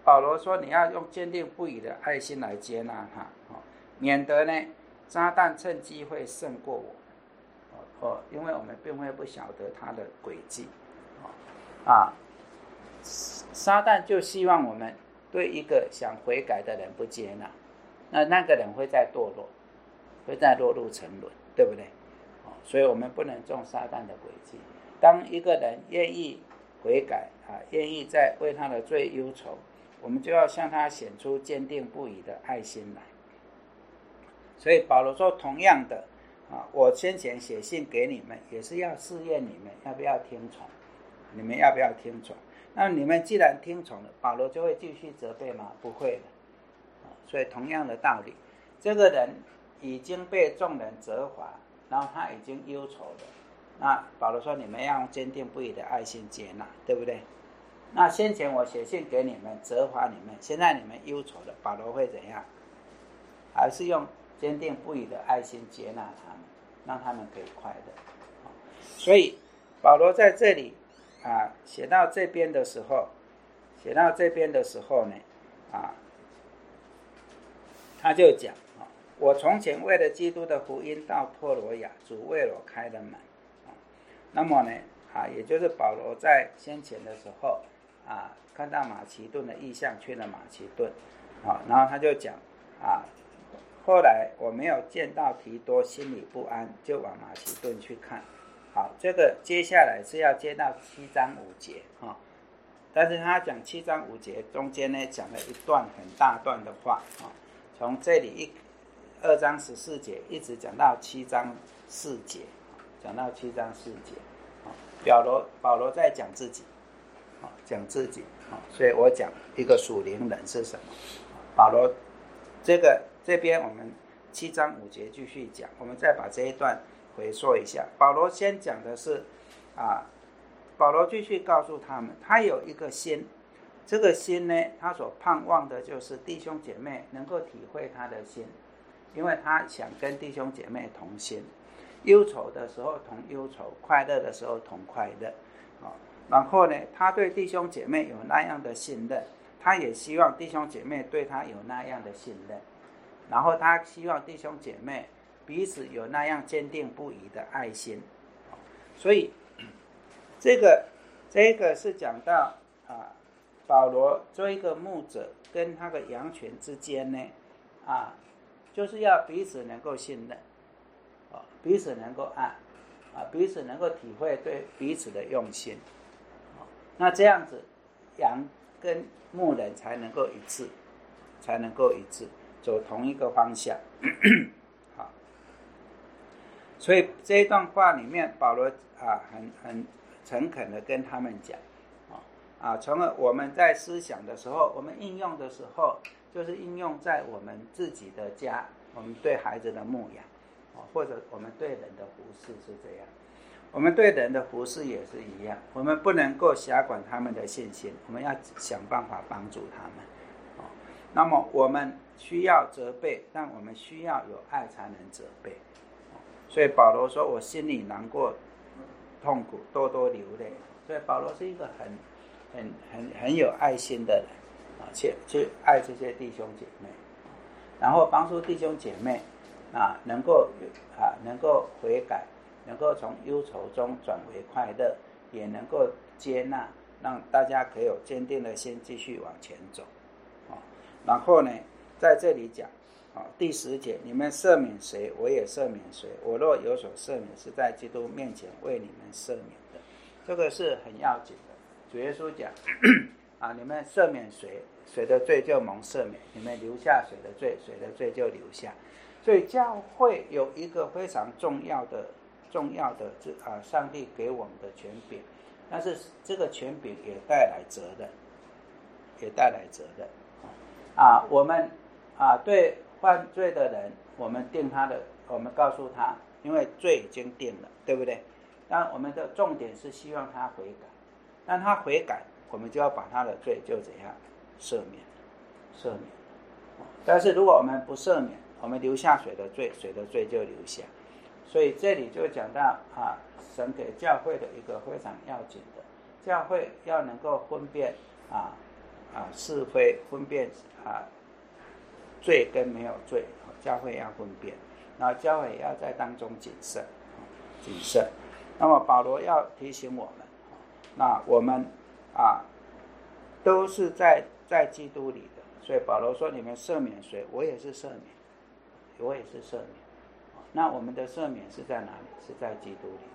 保罗说你要用坚定不移的爱心来接纳他，哦，免得呢撒旦趁机会胜过我，哦，因为我们并会不晓得他的诡计，哦，啊，撒旦就希望我们对一个想悔改的人不接纳，那那个人会再堕落，会再落入沉沦，对不对？哦，所以我们不能中撒旦的诡计。当一个人愿意悔改啊，愿意再为他的罪忧愁，我们就要向他显出坚定不移的爱心来。所以保罗说，同样的啊，我先前写信给你们，也是要试验你们要不要听从，你们要不要听从？那你们既然听从了，保罗就会继续责备吗？不会的。所以同样的道理，这个人已经被众人责罚，然后他已经忧愁了，那保罗说你们要用坚定不移的爱心接纳，对不对？那先前我写信给你们责罚你们，现在你们忧愁了，保罗会怎样？还是用坚定不移的爱心接纳他们，让他们可以快乐。所以保罗在这里啊写到这边的时候，写到这边的时候呢，啊，他就讲啊，我从前为了基督的福音到托罗亚，主为我开了门。啊，那么呢，啊，也就是保罗在先前的时候啊，看到马其顿的异象，去了马其顿，啊，然后他就讲啊。后来我没有见到提多，心里不安，就往马其顿去看。好，这个接下来是要接到七章五节，哦，但是他讲七章五节中间呢，讲了一段很大段的话，哦，从这里一二章十四节一直讲到七章四节，讲到七章四节，哦，保罗保罗在讲自己，哦，讲自己，哦，所以我讲一个属灵人是什么？保罗这个。这边我们七章五节继续讲，我们再把这一段回溯一下。保罗先讲的是啊，保罗继续告诉他们，他有一个心，这个心呢，他所盼望的就是弟兄姐妹能够体会他的心，因为他想跟弟兄姐妹同心，忧愁的时候同忧愁，快乐的时候同快乐，哦，然后呢，他对弟兄姐妹有那样的信任，他也希望弟兄姐妹对他有那样的信任。然后他希望弟兄姐妹彼此有那样坚定不移的爱心，所以这个这个是讲到啊，保罗做一个牧者跟他的羊群之间呢，啊，就是要彼此能够信任，啊，彼此能够爱，啊，彼此能够体会对彼此的用心，啊，那这样子羊跟牧人才能够一致，才能够一致。走同一个方向。好，所以这一段话里面，保罗啊很很诚恳的跟他们讲，啊，从而我们在思想的时候，我们应用的时候，就是应用在我们自己的家，我们对孩子的牧养，或者我们对人的服事是这样。我们对人的服事也是一样，我们不能够辖管他们的信心，我们要想办法帮助他们。那么我们需要责备，但我们需要有爱才能责备。所以保罗说，我心里难过痛苦，多多流泪。所以保罗是一个很很很很有爱心的人，去去爱这些弟兄姐妹，然后帮助弟兄姐妹啊能够啊能够悔改，能够从忧愁中转为快乐，也能够接纳，让大家可以有坚定的心继续往前走。然后呢，在这里讲，啊，第十节，你们赦免谁，我也赦免谁。我若有所赦免，是在基督面前为你们赦免的。这个是很要紧的。主耶稣讲，啊，你们赦免谁，谁的罪就蒙赦免；你们留下谁的罪，谁的罪就留下。所以教会有一个非常重要的、重要的，啊，上帝给我们的权柄，但是这个权柄也带来责任，也带来责任。啊，我们啊对犯罪的人，我们定他的，我们告诉他，因为罪已经定了，对不对？但我们的重点是希望他悔改，但他悔改，我们就要把他的罪就怎样赦免，赦免。但是如果我们不赦免，我们留下谁的罪，谁的罪就留下。所以这里就讲到啊，神给教会的一个非常要紧的，教会要能够分辨啊。 啊是非分辨啊罪跟没有罪，教会要分辨，然后教会也要在当中谨慎，谨慎。那么保罗要提醒我们，那我们啊都是在在基督里的，所以保罗说你们赦免谁，我也是赦免，我也是赦免。那我们的赦免是在哪里？是在基督里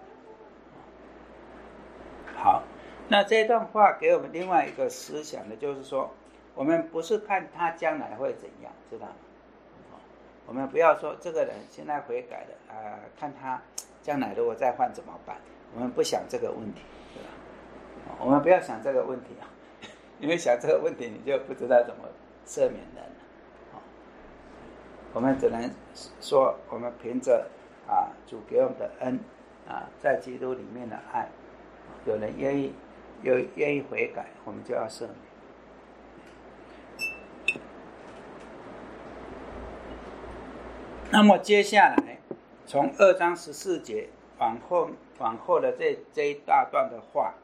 的。好，那这段话给我们另外一个思想的就是说，我们不是看他将来会怎样，知道吗？我们不要说这个人现在悔改了啊、呃，看他将来如果再犯怎么办？我们不想这个问题，对吧？我们不要想这个问题啊，因为想这个问题你就不知道怎么赦免人了。我们只能说，我们凭着啊主给我们的恩啊，在基督里面的爱，有人愿意有愿意悔改，我们就要赦免。那么接下来从二章十四节往后往后的这这一大段的话，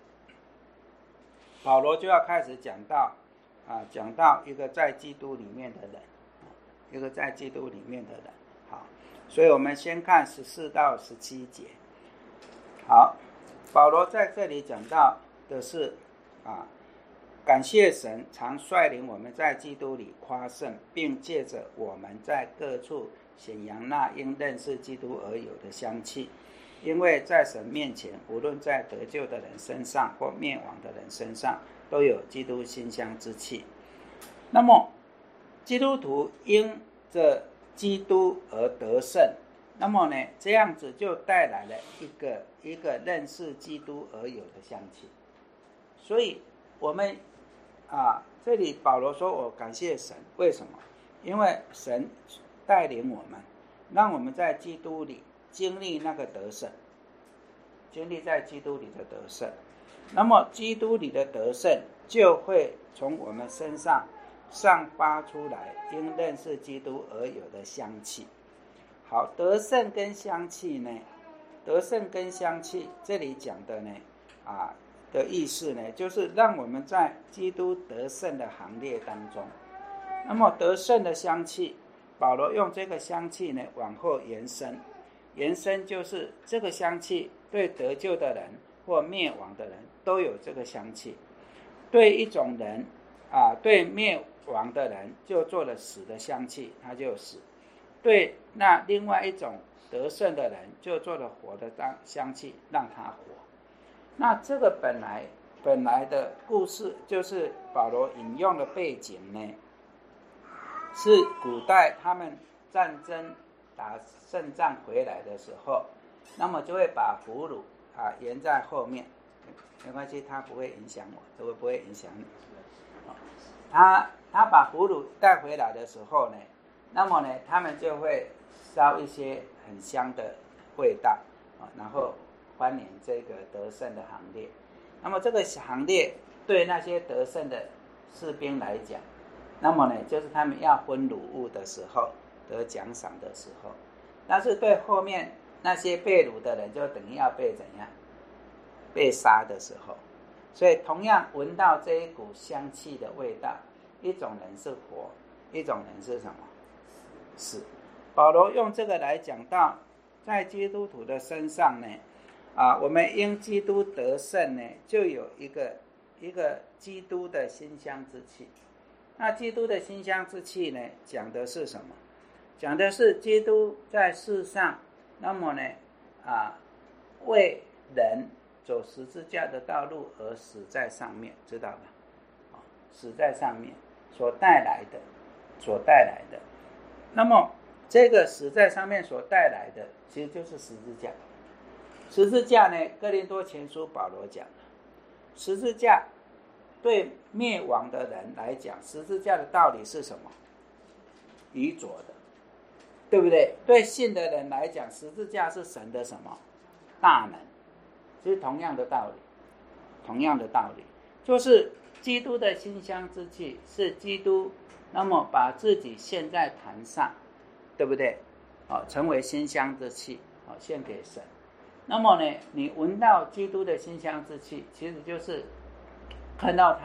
保罗就要开始讲到啊，讲到一个在基督里面的人，一个在基督里面的人。好，所以我们先看十四到十七节。好，保罗在这里讲到的是啊，感谢神常率领我们在基督里夸胜，并借着我们在各处显扬那因认识基督而有的香气，因为在神面前，无论在得救的人身上或灭亡的人身上，都有基督馨香之气。那么基督徒因着基督而得胜，那么呢，这样子就带来了一个一个认识基督而有的香气。所以我们啊，这里保罗说我感谢神，为什么？因为神带领我们，让我们在基督里经历那个得胜，经历在基督里的得胜。那么基督里的得胜就会从我们身上散发出来因认识基督而有的香气。好，得胜跟香气呢，得胜跟香气这里讲的呢啊的意思呢，就是让我们在基督得胜的行列当中。那么得胜的香气，保罗用这个香气呢往后延伸，延伸就是这个香气对得救的人或灭亡的人都有这个香气。对一种人啊，对灭亡的人就做了死的香气，他就死；对那另外一种得胜的人就做了活的香气，让他活。那这个本来本来的故事就是保罗引用的背景呢，是古代他们战争打胜仗回来的时候，那么就会把俘虏啊沿在后面，没关系，他不会影响我，这个不会影响你。他他把俘虏带回来的时候呢，那么呢，他们就会烧一些很香的味道啊，然后欢迎这个得胜的行列。那么这个行列对那些得胜的士兵来讲，那么呢，就是他们要分掳物的时候，得奖赏的时候。但是对后面那些被掳的人，就等于要被怎样？被杀的时候。所以同样闻到这一股香气的味道，一种人是活，一种人是什么？死。保罗用这个来讲到，在基督徒的身上呢，啊，我们因基督得胜呢，就有一个一个基督的馨香之气。那基督的馨香之气呢，讲的是什么？讲的是基督在世上，那么呢，啊，为人走十字架的道路而死在上面，知道吗？啊，死在上面所带来的，所带来的。那么这个死在上面所带来的，其实就是十字架。十字架呢，哥林多前书保罗讲的，十字架对灭亡的人来讲，十字架的道理是什么？愚拙的，对不对？对信的人来讲，十字架是神的什么？大能。是同样的道理，同样的道理，就是基督的馨香之气是基督，那么把自己献在坛上，对不对？哦，成为馨香之气，哦，献给神。那么呢，你闻到基督的馨香之气，其实就是看到他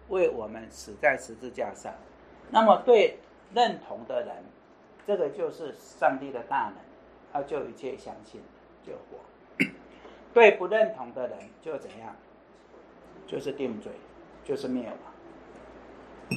为我们死在十字架上。那么对认同的人，这个就是上帝的大能，他就一切相信就活。对不认同的人就怎样，就是定罪，就是灭亡。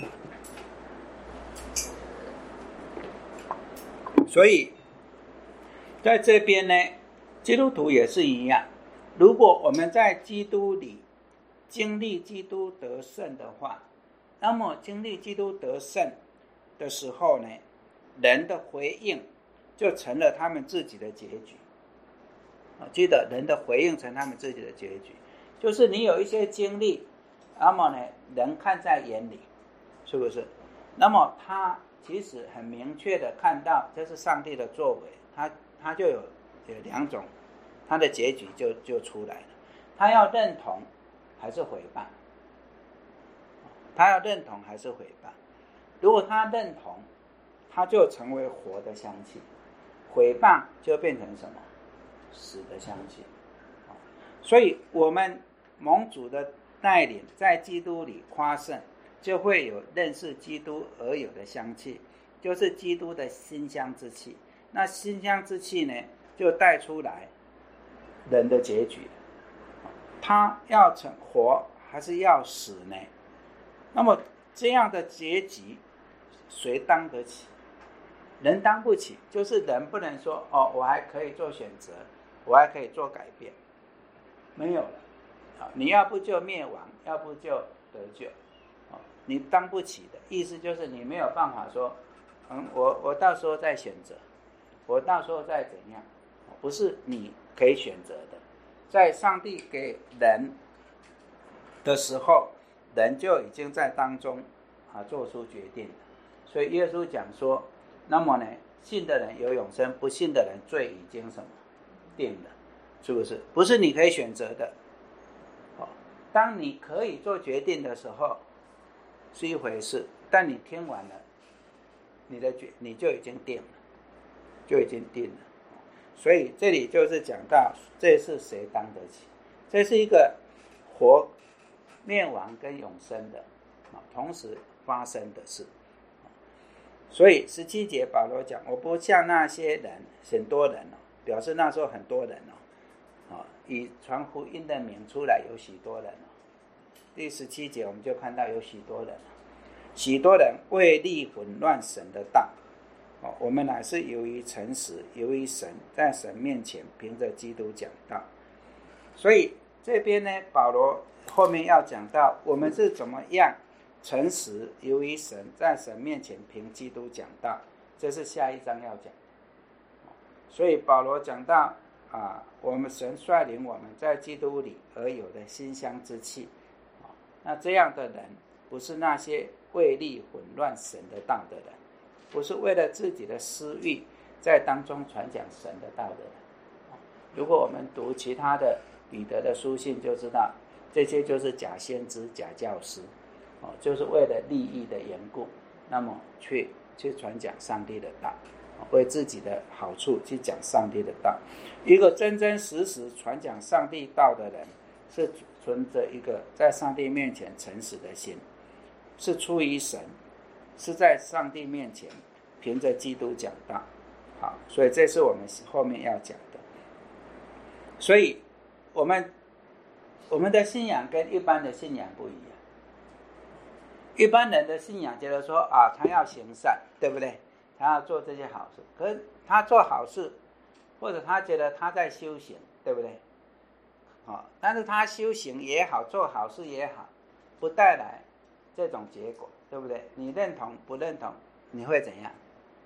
所以在这边呢，基督徒也是一样，如果我们在基督里经历基督得胜的话，那么经历基督得胜的时候呢，人的回应就成了他们自己的结局。记得人的回应成他们自己的结局，就是你有一些经历，那么呢，人看在眼里，是不是？那么他其实很明确的看到这是上帝的作为，他他就有有两种，他的结局就就出来了。他要认同还是毁谤？他要认同还是毁谤？如果他认同，他就成为活的香气；毁谤就变成什么？死的香气。所以我们蒙主的带领，在基督里夸胜，就会有认识基督而有的香气，就是基督的馨香之气。那馨香之气呢，就带出来人的结局，他要成活还是要死呢？那么这样的结局谁当得起？人当不起，就是人不能说哦，我还可以做选择，我还可以做改变，没有了。你要不就灭亡，要不就得救。你当不起的意思就是你没有办法说，嗯，我我到时候再选择，我到时候再怎样，不是你可以选择的。在上帝给人的时候，人就已经在当中啊做出决定了。所以耶稣讲说，那么呢，信的人有永生，不信的人罪已经什么定了，是不是？不是你可以选择的。当你可以做决定的时候是一回事，但你听完了，你的决你就已经定了，就已经定了。所以这里就是讲到，这是谁当得起？这是一个活、灭亡跟永生的同时发生的事。所以十七节保罗讲，我不像那些人，很多人哦，表示那时候很多人哦，以传福音的名出来有许多人哦。第十七节我们就看到有许多人，许多人为利混乱神的道。我们乃是由于诚实，由于神，在神面前凭着基督讲道。所以这边呢，保罗后面要讲到我们是怎么样诚实，由于神，在神面前凭基督讲道，这是下一章要讲。所以保罗讲到啊，我们神率领我们在基督里而有的馨香之气。那这样的人不是那些为利混乱神的道的人，不是为了自己的私欲在当中传讲神的道的人。如果我们读其他的彼得的书信就知道，这些就是假先知、假教师，就是为了利益的缘故，那么去去传讲上帝的道，为自己的好处去讲上帝的道。一个真真实实传讲上帝道的人，是存着一个在上帝面前诚实的心，是出于神，是在上帝面前凭着基督讲道。好，所以这是我们后面要讲的。所以我们我们的信仰跟一般的信仰不一样。一般人的信仰觉得说啊，他要行善，对不对？他要做这些好事，可是他做好事，或者他觉得他在修行，对不对？哦、但是他修行也好，做好事也好，不带来这种结果，对不对？你认同不认同，你会怎样？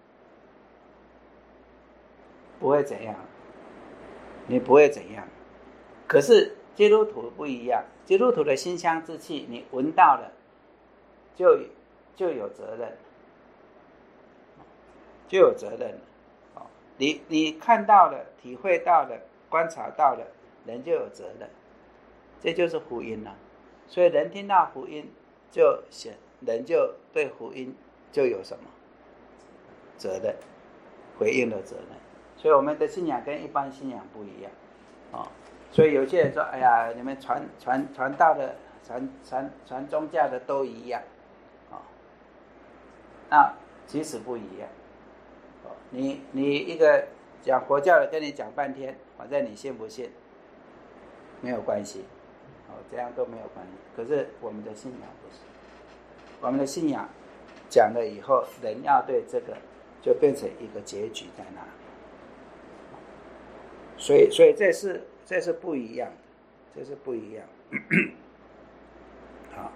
不会怎样，你不会怎样。可是基督徒不一样，基督徒的馨香之气，你闻到了，就就有责任，就有责任了。哦、你你看到了，体会到了，观察到了。人就有责任，这就是福音了。所以人听到福音，就显人就对福音就有什么责任，回应的责任。所以我们的信仰跟一般信仰不一样，哦。所以有些人说：“哎呀，你们传传传道的传传传宗教的都一样，哦，那其实不一样。哦，你你一个讲佛教的跟你讲半天，反正你信不信没有关系，哦，这样都没有关系。可是我们的信仰不是，我们的信仰讲了以后，人要对这个就变成一个结局在那里。所以，所以这是这是不一样的，这是不一样。好，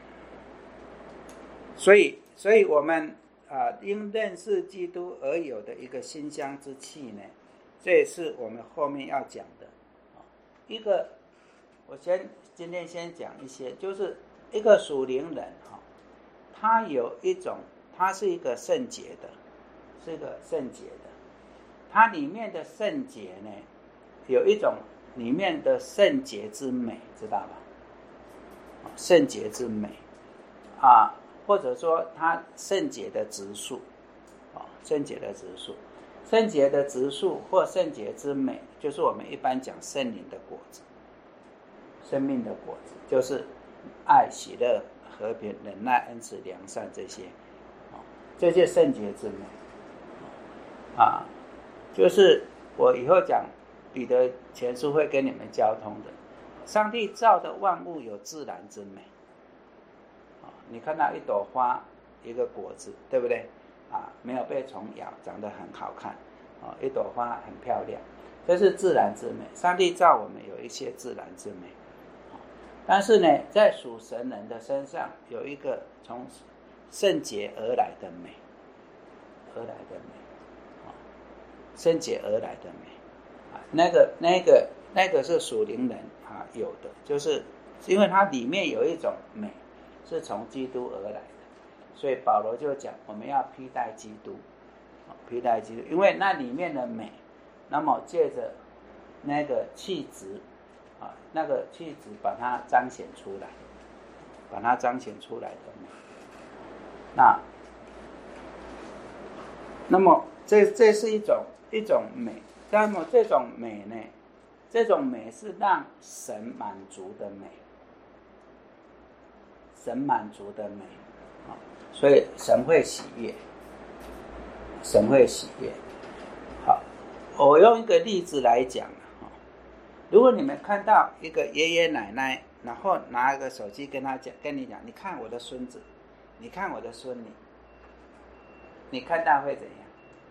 所以，所以我们啊，因认识基督而有的一个馨香之气呢，这也是我们后面要讲的。一个，我先今天先讲一些，就是一个属灵人哈，他有一种，他是一个圣洁的，是一个圣洁的，它里面的圣洁呢，有一种里面的圣洁之美，知道吧？圣洁之美啊，或者说它圣洁的质素啊，圣洁的质素，圣洁的质素或圣洁之美，就是我们一般讲圣灵的果子，生命的果子，就是爱、喜乐、和平、忍耐、恩慈、良善这些啊，这些圣洁之美啊，就是我以后讲彼得前书会跟你们交通的。上帝造的万物有自然之美，你看到一朵花，一个果子，对不对啊？没有被虫咬，长得很好看，一朵花很漂亮，这是自然之美。上帝造我们有一些自然之美，但是呢，在属神人的身上有一个从圣洁而来的美，而来的美，圣洁而来的美，那个那个那个是属灵人啊有的，就是因为它里面有一种美是从基督而来的，所以保罗就讲我们要披戴基督，披戴基督，因为那里面的美，那么借着那个气质啊，那个气质把它彰显出来，把它彰显出来的美，那那么这这是一种一种美，那么这种美呢，这种美是让神满足的美，神满足的美，所以神会喜悦，神会喜悦。好，我用一个例子来讲，如果你们看到一个爷爷奶奶，然后拿一个手机跟他讲，跟你讲，你看我的孙子，你看我的孙女，你看到会怎样？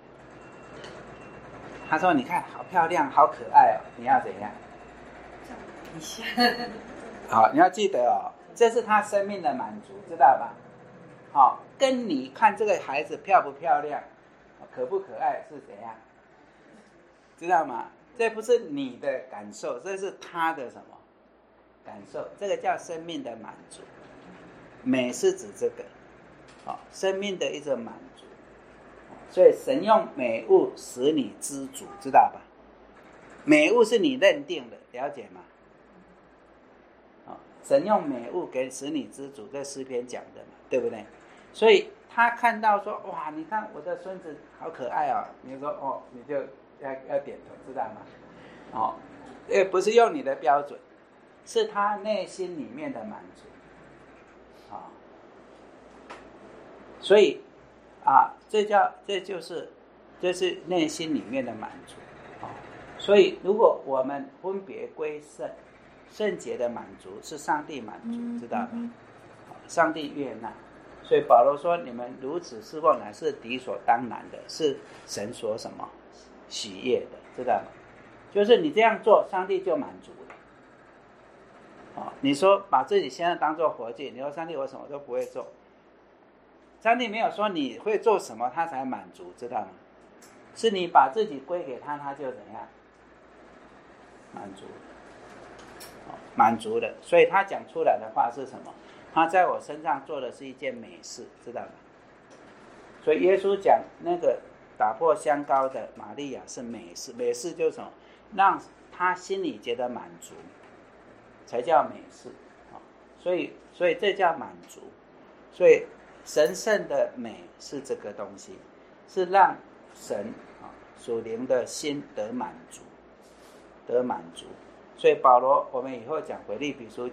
他说：“你看，好漂亮，好可爱哦！你要怎样？ 一下， 好，你要记得哦，这是他生命的满足，知道吧？好，跟你看这个孩子漂不漂亮，可不可爱是怎样？知道吗？这不是你的感受，这是他的什么感受？这个叫生命的满足。美是指这个，好，生命的一种满足。”所以神用美物使你知足，知道吧？美物是你认定的，了解吗？神用美物给使你知足，这诗篇讲的嘛，对不对？所以他看到说，哇，你看我的孙子好可爱哦，你说哦，你就要要点头，知道吗？哦，也不是用你的标准，是他内心里面的满足啊、哦。所以啊，这叫这就是这是内心里面的满足啊、哦。所以如果我们分别归圣，圣洁的满足是上帝满足，知道吗？上帝悦纳。所以保罗说，你们如此侍奉乃是理所当然的，是神所什么喜悦的，知道吗？就是你这样做，上帝就满足了。哦，你说把自己现在当做活祭，你说上帝我什么都不会做，上帝没有说你会做什么他才满足，知道吗？是你把自己归给他，他就怎样满足，哦，满足的。所以他讲出来的话是什么？他在我身上做的是一件美事，知道吗？所以耶稣讲那个打破香膏的玛利亚是美事，美事就是什么？让他心里觉得满足，才叫美事。所以，所以这叫满足。所以神圣的美是这个东西，是让神属灵的心得满足，得满足。所以保罗，我们以后讲腓立比书讲，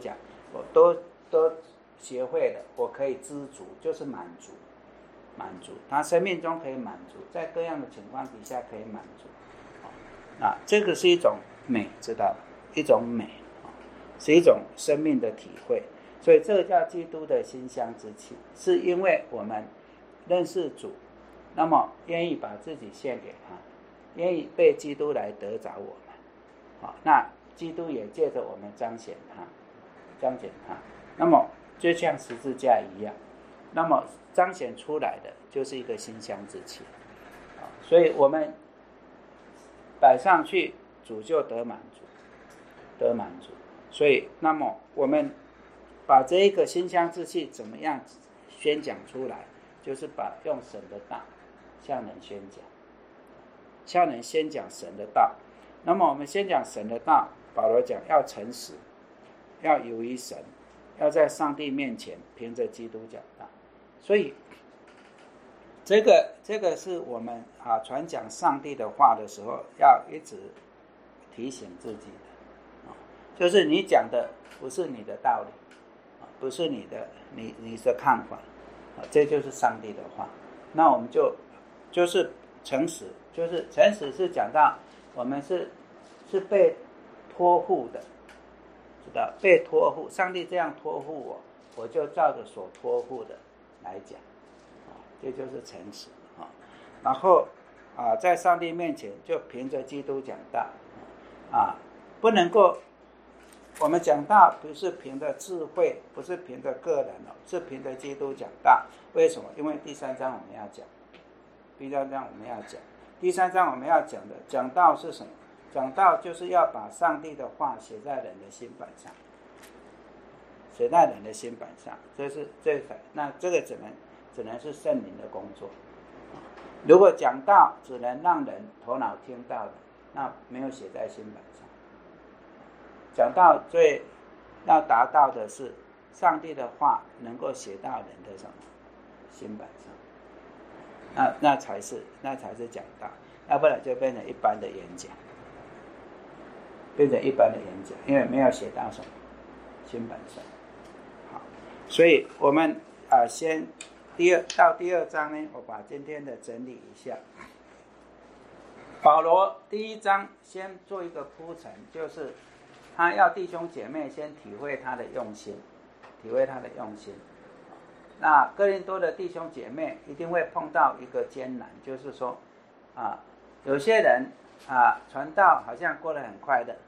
我都都学会了，我可以知足，就是满足，满足。他生命中可以满足，在各样的情况底下可以满足。啊，这个是一种美，知道吧？一种美，是一种生命的体会。所以这个叫基督的馨香之气，是因为我们认识主，那么愿意把自己献给他，愿意被基督来得着我们。好，那基督也借着我们彰显他，彰显他。那么就像十字架一样，那么彰显出来的就是一个馨香之气。所以我们摆上去，主就得满足，得满足。所以，那么我们把这一个馨香之气怎么样宣讲出来？就是把用神的道向人宣讲，向人宣讲神的道。那么我们先讲神的道，保罗讲要诚实，要有于神，要在上帝面前凭着基督讲道。所以这个这个是我们啊传讲上帝的话的时候要一直提醒自己的，就是你讲的不是你的道理，不是你的你你的看法，这就是上帝的话。那我们就就是诚实，就是诚实是讲到我们是是被托付的，知道被托付，上帝这样托付我，我就照着所托付的来讲，这就是诚实啊。然后啊，在上帝面前就凭着基督讲道啊，不能够我们讲道不是凭着智慧，不是凭着个人哦，是凭着基督讲道。为什么？因为第三章我们要讲，第三章我们要讲，第三章我们要讲的讲道是什么？讲道就是要把上帝的话写在人的心板上，写在人的心板上，这是这个，那这个只能只能是圣灵的工作。如果讲道只能让人头脑听到的，那没有写在心板上。讲道最要达到的是上帝的话能够写到人的什么心板上，那那才是那才是讲道，要不然就变成一般的演讲，变成一般的演讲，因为没有写到什么心板上。好，所以我们啊、呃，先第二到第二章呢，我把今天的整理一下。保罗第一章先做一个铺陈，就是他要弟兄姐妹先体会他的用心，体会他的用心。那哥林多的弟兄姐妹一定会碰到一个艰难，就是说啊，有些人啊传道好像过得很快乐，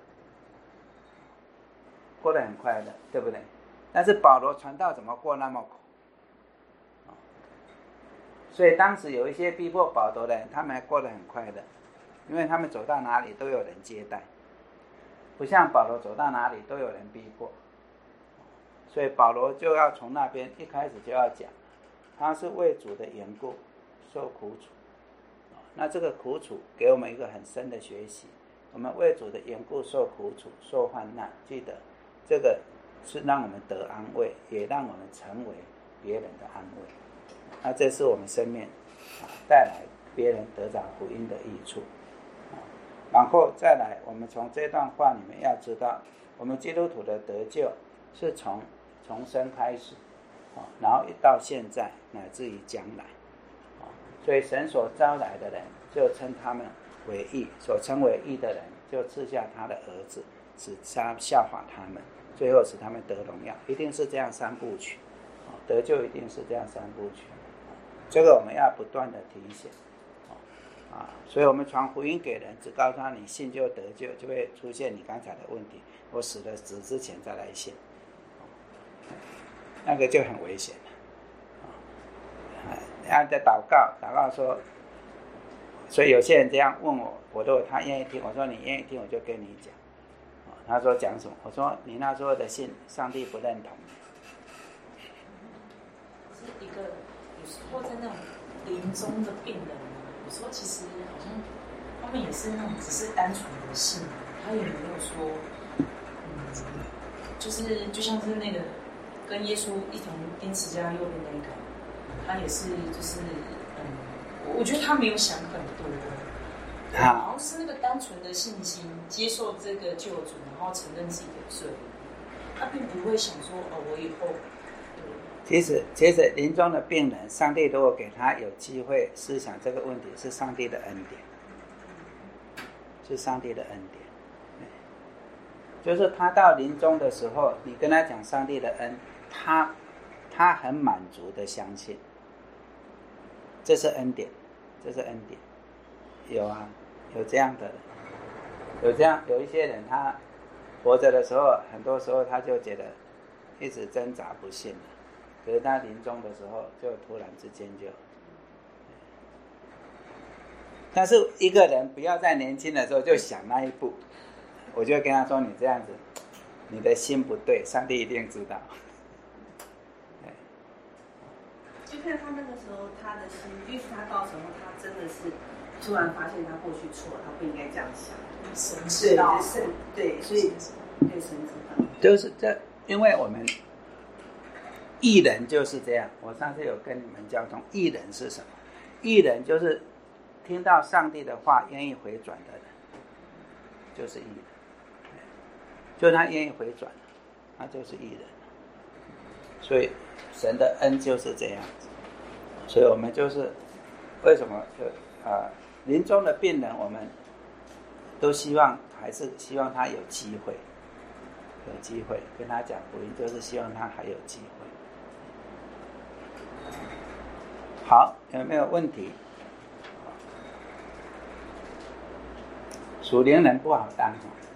过得很快乐，对不对？但是保罗传道怎么过那么苦？所以当时有一些逼迫保罗的人，他们还过得很快乐，因为他们走到哪里都有人接待，不像保罗走到哪里都有人逼迫。所以保罗就要从那边一开始就要讲，他是为主的缘故受苦楚。那这个苦楚给我们一个很深的学习，我们为主的缘故受苦楚受患难，记得这个是让我们得安慰，也让我们成为别人的安慰。那这是我们生命带来别人得着福音的益处。然后再来，我们从这段话里面要知道，我们基督徒的得救是从重生开始，然后一到现在乃至于将来。所以神所招来的人就称他们为义，所称为义的人就赐下他的儿子，使他效法他们，最后使他们得荣耀。一定是这样三部曲，得救一定是这样三部曲，这个我们要不断的提醒啊。所以我们传福音给人，只告诉他你信就得救，就会出现你刚才的问题，我死了死之前再来信，那个就很危险了。然后在祷告，祷告说，所以有些人这样问我，我都他愿意听，我说你愿意听，我就跟你讲。他说讲什么？我说你那时候的信，上帝不认同。 是一个有时候在那种临终的病人，有时候其实好像他们也是那种只是单纯的信，他也没有说，嗯，就是就像是那个跟耶稣一同钉十字架右边那个。他也是，就是，嗯，我觉得他没有想很多，好像是那个单纯的信心，接受这个救主，然后承认自己的罪。 他并不会想说哦，我以后。 其实，其实临终的病人，上帝如果给他有机会思想这个问题，是上帝的恩典，是上帝的恩典。就是他到临终的时候，你跟他讲上帝的恩，他他很满足的相信，这是恩典，这是恩典。有啊，有这样的人，有这样有一些人，他活着的时候，很多时候他就觉得一直挣扎不信了。可是他临终的时候，就突然之间就，但是一个人不要在年轻的时候就想那一步，我就跟他说：“你这样子，你的心不对，上帝一定知道。” 就看他那个时候他的心，也许他到时候他真的是突然发现他过去错了，他不应该这样想。 神知道， 神对，所以对神知道， 就是这，因为我们。义人就是这样，我上次有跟你们交通，义人是什么？义人就是听到上帝的话愿意回转的人，就是义人。就他愿意回转，他就是义人。所以神的恩就是这样子。所以我们就是为什么就啊、呃，临终的病人，我们都希望还是希望他有机会，有机会跟他讲福音，就是希望他还有机会。好，有没有问题？属灵人不好当，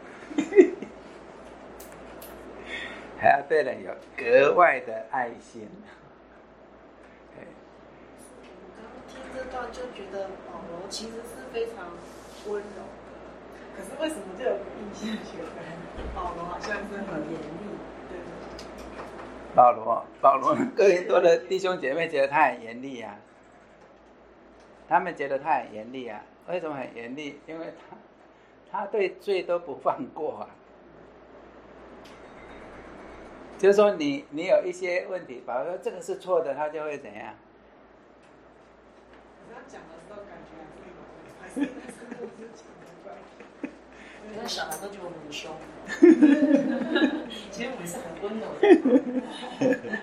还要对人有格外的爱心。 我刚刚听这段就觉得保罗其实是非常温柔，可是为什么就有印象觉得保罗好像是很严厉？对。 保罗，保罗，哥林多的弟兄姐妹觉得他很严厉啊，他们觉得他很严厉啊。为什么很严厉？因为他他对罪都不放过啊。就是说你你有一些问题，保罗说这个是错的，他就会怎样？ 你这样讲的时候，感觉还是还是还是讲的怪。 因为小孩都觉得我们很凶，其实我们是很温柔的。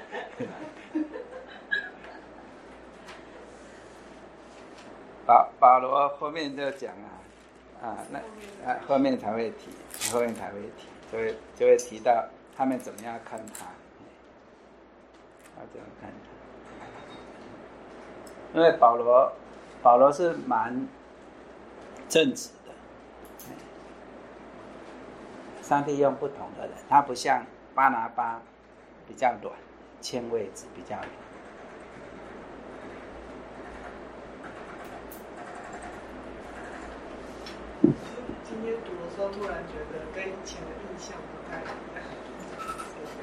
保保罗后面就讲啊，啊，那啊后面才会提，后面才会提，就会就会提到他们怎么样看他，啊怎么看他？因为保罗保罗是蛮正直的。上帝用不同的人，他不像巴拿巴比较软，签位置比较软。 今天读的时候，突然觉得跟以前的印象不太一样。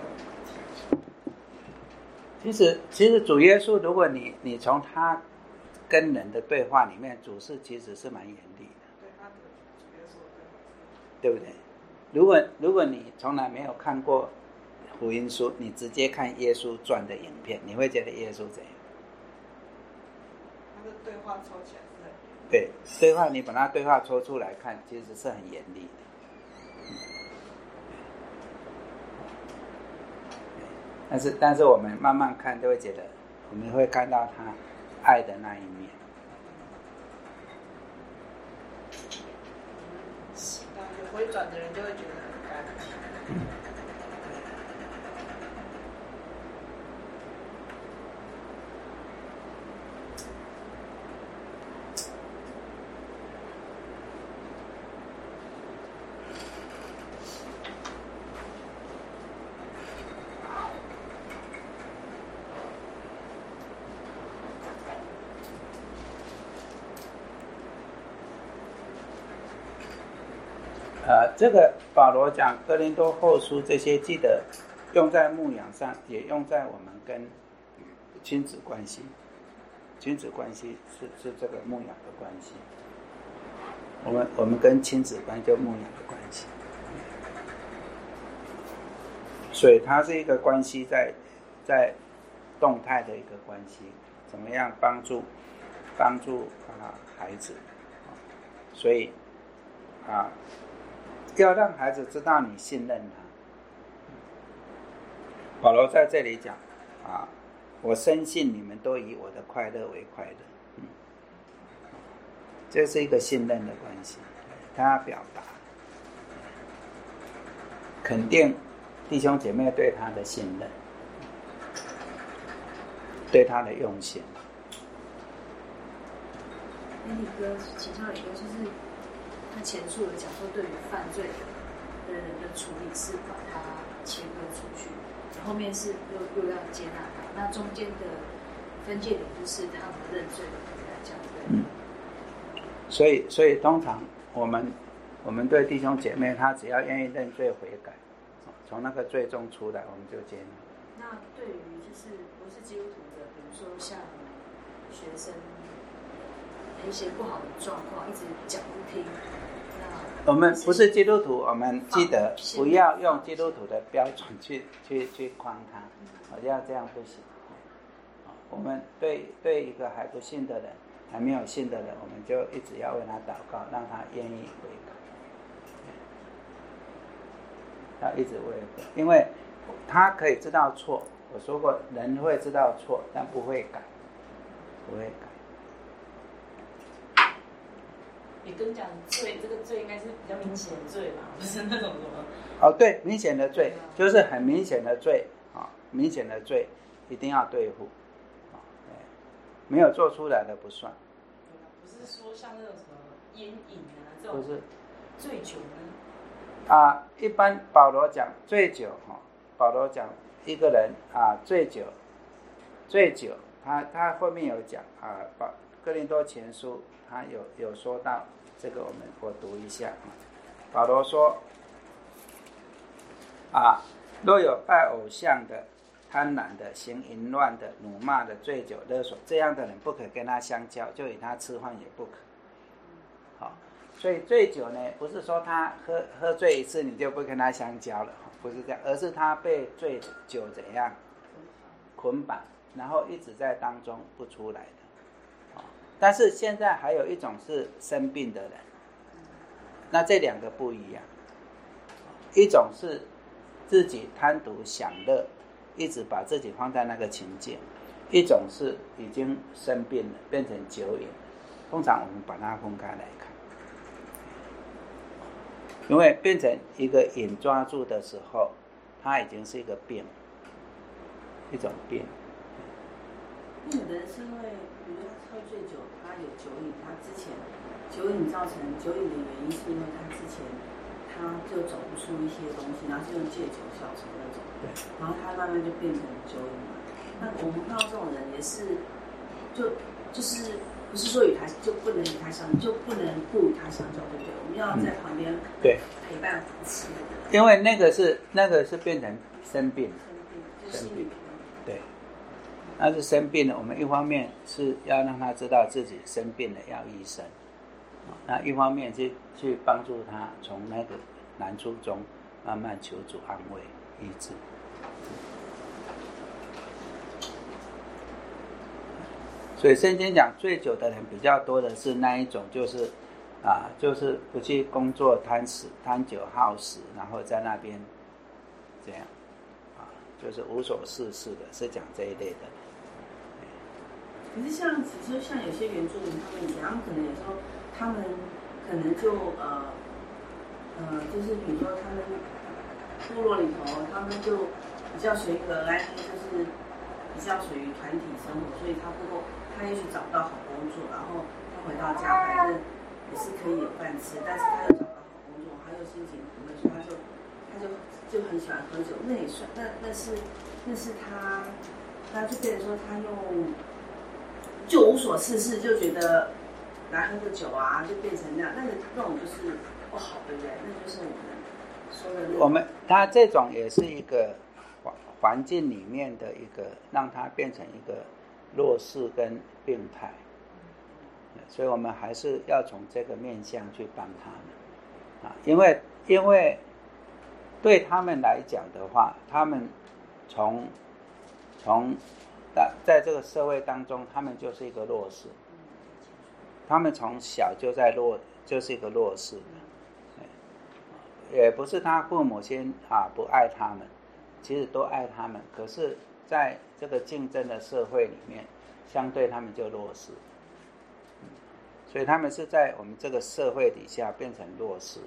其实，其实主耶稣，如果你你从他跟人的对话里面，主是其实是蛮严厉的， 对他的主耶稣的对不对？如果如果你从来没有看过福音书，你直接看耶稣传的影片，你会觉得耶稣怎样？ 他的对话抽起来是很严厉。 对，对话你把他对话抽出来看，其实是很严厉的。但是但是我们慢慢看，就会觉得我们会看到他爱的那一面。 有回转的人就会觉得很干净。 呃，这个保罗讲哥林多后书这些，记得用在牧养上，也用在我们跟亲子关系。亲子关系是是这个牧养的关系。我们我们跟亲子关系就牧养的关系，所以它是一个关系在在动态的一个关系，怎么样帮助帮助啊孩子，所以啊。要让孩子知道你信任他， 保罗在这里讲啊，我深信你们都以我的快乐为快乐，嗯，这是一个信任的关系，他表达肯定弟兄姐妹对他的信任，对他的用心。 那李哥，请教李哥，就是他前述的讲说，对于犯罪的人的处理是把他切割出去，后面是又又要接纳他，那中间的分界点就是他们认罪的回来，这样对。 嗯。所以，所以通常我们我们对弟兄姐妹，他只要愿意认罪悔改，从那个罪中出来，我们就接纳。 那对于就是不是基督徒的，比如说像学生一些不好的状况，一直讲不听。 我们不是基督徒，我们记得不要用基督徒的标准去去去框他，我要这样不行。我们对对一个还不信的人，还没有信的人，我们就一直要为他祷告，让他愿意悔改。要一直为改，因为他可以知道错。我说过，人会知道错，但不会改，不会改。 你跟讲罪，这个罪应该是比较明显的罪吧，不是那种什么。 哦，对，明显的罪就是很明显的罪啊、哦，明显的罪一定要对付，啊、哦，没有做出来的不算。 不是说像那种什么烟瘾啊这种， 不是醉酒呢？ 啊，一般保罗讲醉酒哈、哦，保罗讲一个人啊醉酒，醉酒，他他后面有讲啊，保哥林多前书。他有有说到这个，我们我读一下。保罗说：“啊，若有拜偶像的、贪婪的、行淫乱的、辱骂的、醉酒勒索，这样的人不可跟他相交，就与他吃饭也不可。”好，所以醉酒呢，不是说他喝喝醉一次你就不跟他相交了，不是这样，而是他被醉酒怎样捆绑，然后一直在当中不出来的。但是现在还有一种是生病的人，那这两个不一样。一种是自己贪图享乐，一直把自己放在那个情境；一种是已经生病了，变成酒瘾。通常我们把它分开来看，因为变成一个瘾抓住的时候，它已经是一个病，一种病。 有的人是因为，比如他喝醉酒，他有酒瘾，他之前酒瘾造成酒瘾的原因，是因为他之前他就走不出一些东西，然后是用戒酒消沉那种，然后他慢慢就变成酒瘾了。那我们看到这种人也是，就就是不是说与他就不能与他相，就不能不与他相交，对不对？我们要在旁边对陪伴扶持。 因为那个是那个是变成生病， 生病， 对。那是生病了，我们一方面是要让他知道自己生病了要医生，那一方面去去帮助他从那个难处中慢慢求主安慰医治。所以圣经讲醉酒的人比较多的是那一种，就是啊，就是不去工作，贪食贪酒好食，然后在那边这样啊，就是无所事事的，是讲这一类的。 可是像，只是像有些原住民，他们怎样，可能有时候他们可能就呃呃，就是比如说他们部落里头，他们就比较随遇而安，就是比较属于团体生活，所以他不够，他也许找不到好工作，然后他回到家反正也是可以有饭吃，但是他又找不到好工作，他又心情苦闷，所以他就他就就很喜欢喝酒，那也算，那那是那是他，他就变成说他用。就无所事事，就觉得来喝个酒啊，就变成那样，那个那种就是不好，对不对？那就是我们说的那个。 我们他这种也是一个环环境里面的一个，让他变成一个弱势跟病态，所以我们还是要从这个面向去帮他们啊，因为因为对他们来讲的话，他们从从。在在这个社会当中，他们就是一个弱势，他们从小就在弱，就是一个弱势的，也不是他父母亲啊不爱他们， 其实都爱他们，可是在这个竞争的社会里面，相对他们就弱势，所以他们是在我们这个社会底下变成弱势，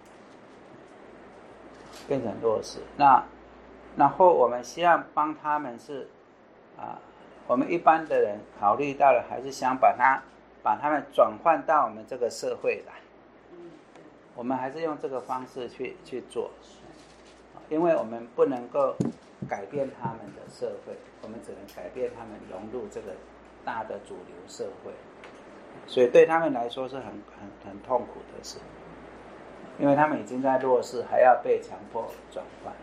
变成弱势。那然后我们希望帮他们是啊，我们一般的人考虑到了，还是想把他把他们转换到我们这个社会来。我们还是用这个方式去去做，因为我们不能够改变他们的社会，我们只能改变他们融入这个大的主流社会，所以对他们来说是很很很痛苦的事，因为他们已经在弱势，还要被强迫转换，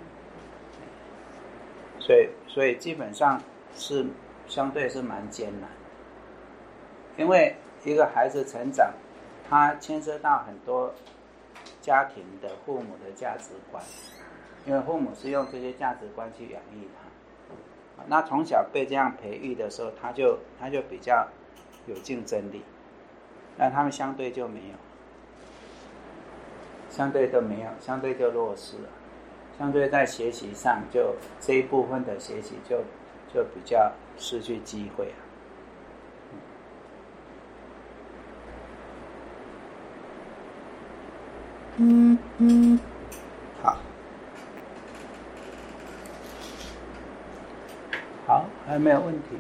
所以所以基本上是相对是蛮艰难，因为一个孩子成长，他牵涉到很多家庭的父母的价值观，因为父母是用这些价值观去养育他，那从小被这样培育的时候，他就他就比较有竞争力，那他们相对就没有，相对都没有，相对就弱势了，相对在学习上就这一部分的学习就就比较失去机会了。嗯嗯，好，好，还有没有问题？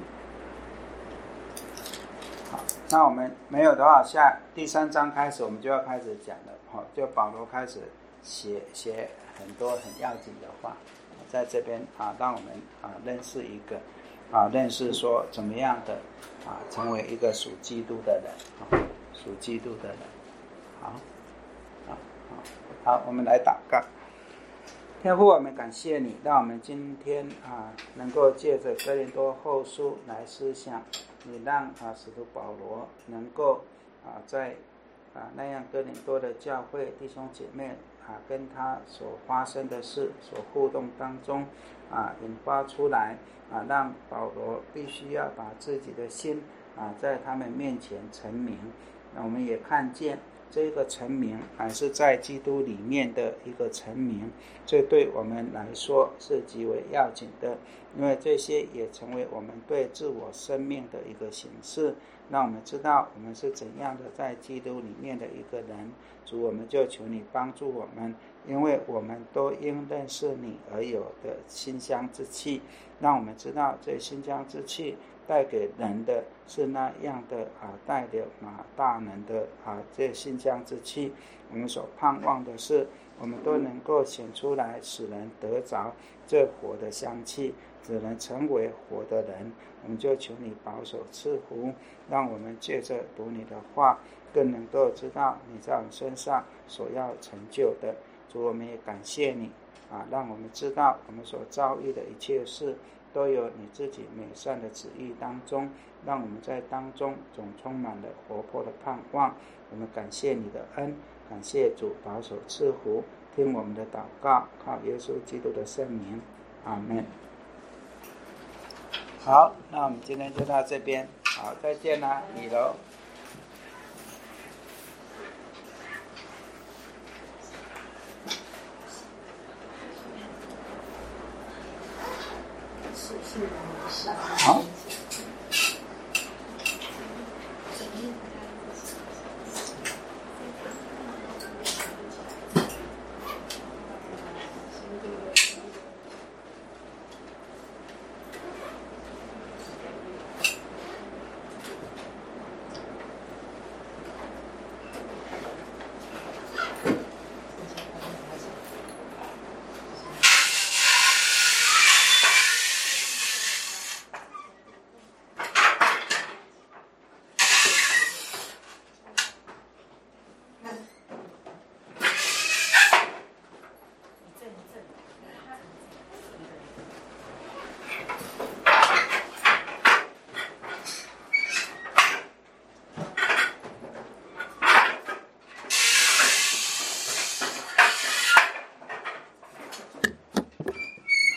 好，那我们没有的话，下第三章开始，我们就要开始讲了。好，就保罗开始写写很多很要紧的话，在这边啊，让我们啊认识一个啊，认识说怎么样的啊，成为一个属基督的人啊，属基督的人。好。好，我们来祷告。天父，我们感谢你，让我们今天啊能够借着哥林多后书来思想，你让啊使徒保罗能够啊在啊那样哥林多的教会弟兄姐妹啊跟他所发生的事所互动当中啊引发出来啊，让保罗必须要把自己的心啊在他们面前陈明。那我们也看见这个成名还是在基督里面的一个成名，这对我们来说是极为要紧的，因为这些也成为我们对自我生命的一个形式，让我们知道我们是怎样的在基督里面的一个人。主，我们就求你帮助我们，因为我们都因认识你而有的馨香之气，让我们知道这馨香之气带给人的是那样的啊，带着啊大能的啊这馨香之气。我们所盼望的是，我们都能够显出来，使人得着这活的香气，只能成为活的人。我们就求你保守赐福，让我们借着读你的话，更能够知道你在我们身上所要成就的。主，我们也感谢你啊，让我们知道我们所遭遇的一切事都有你自己美善的旨意当中，让我们在当中总充满了活泼的盼望。我们感谢你的恩，感谢主保守赐福，听我们的祷告，靠耶稣基督的圣名，阿们。好，那我们今天就到这边，好，再见啦，李柔。 是是， 好。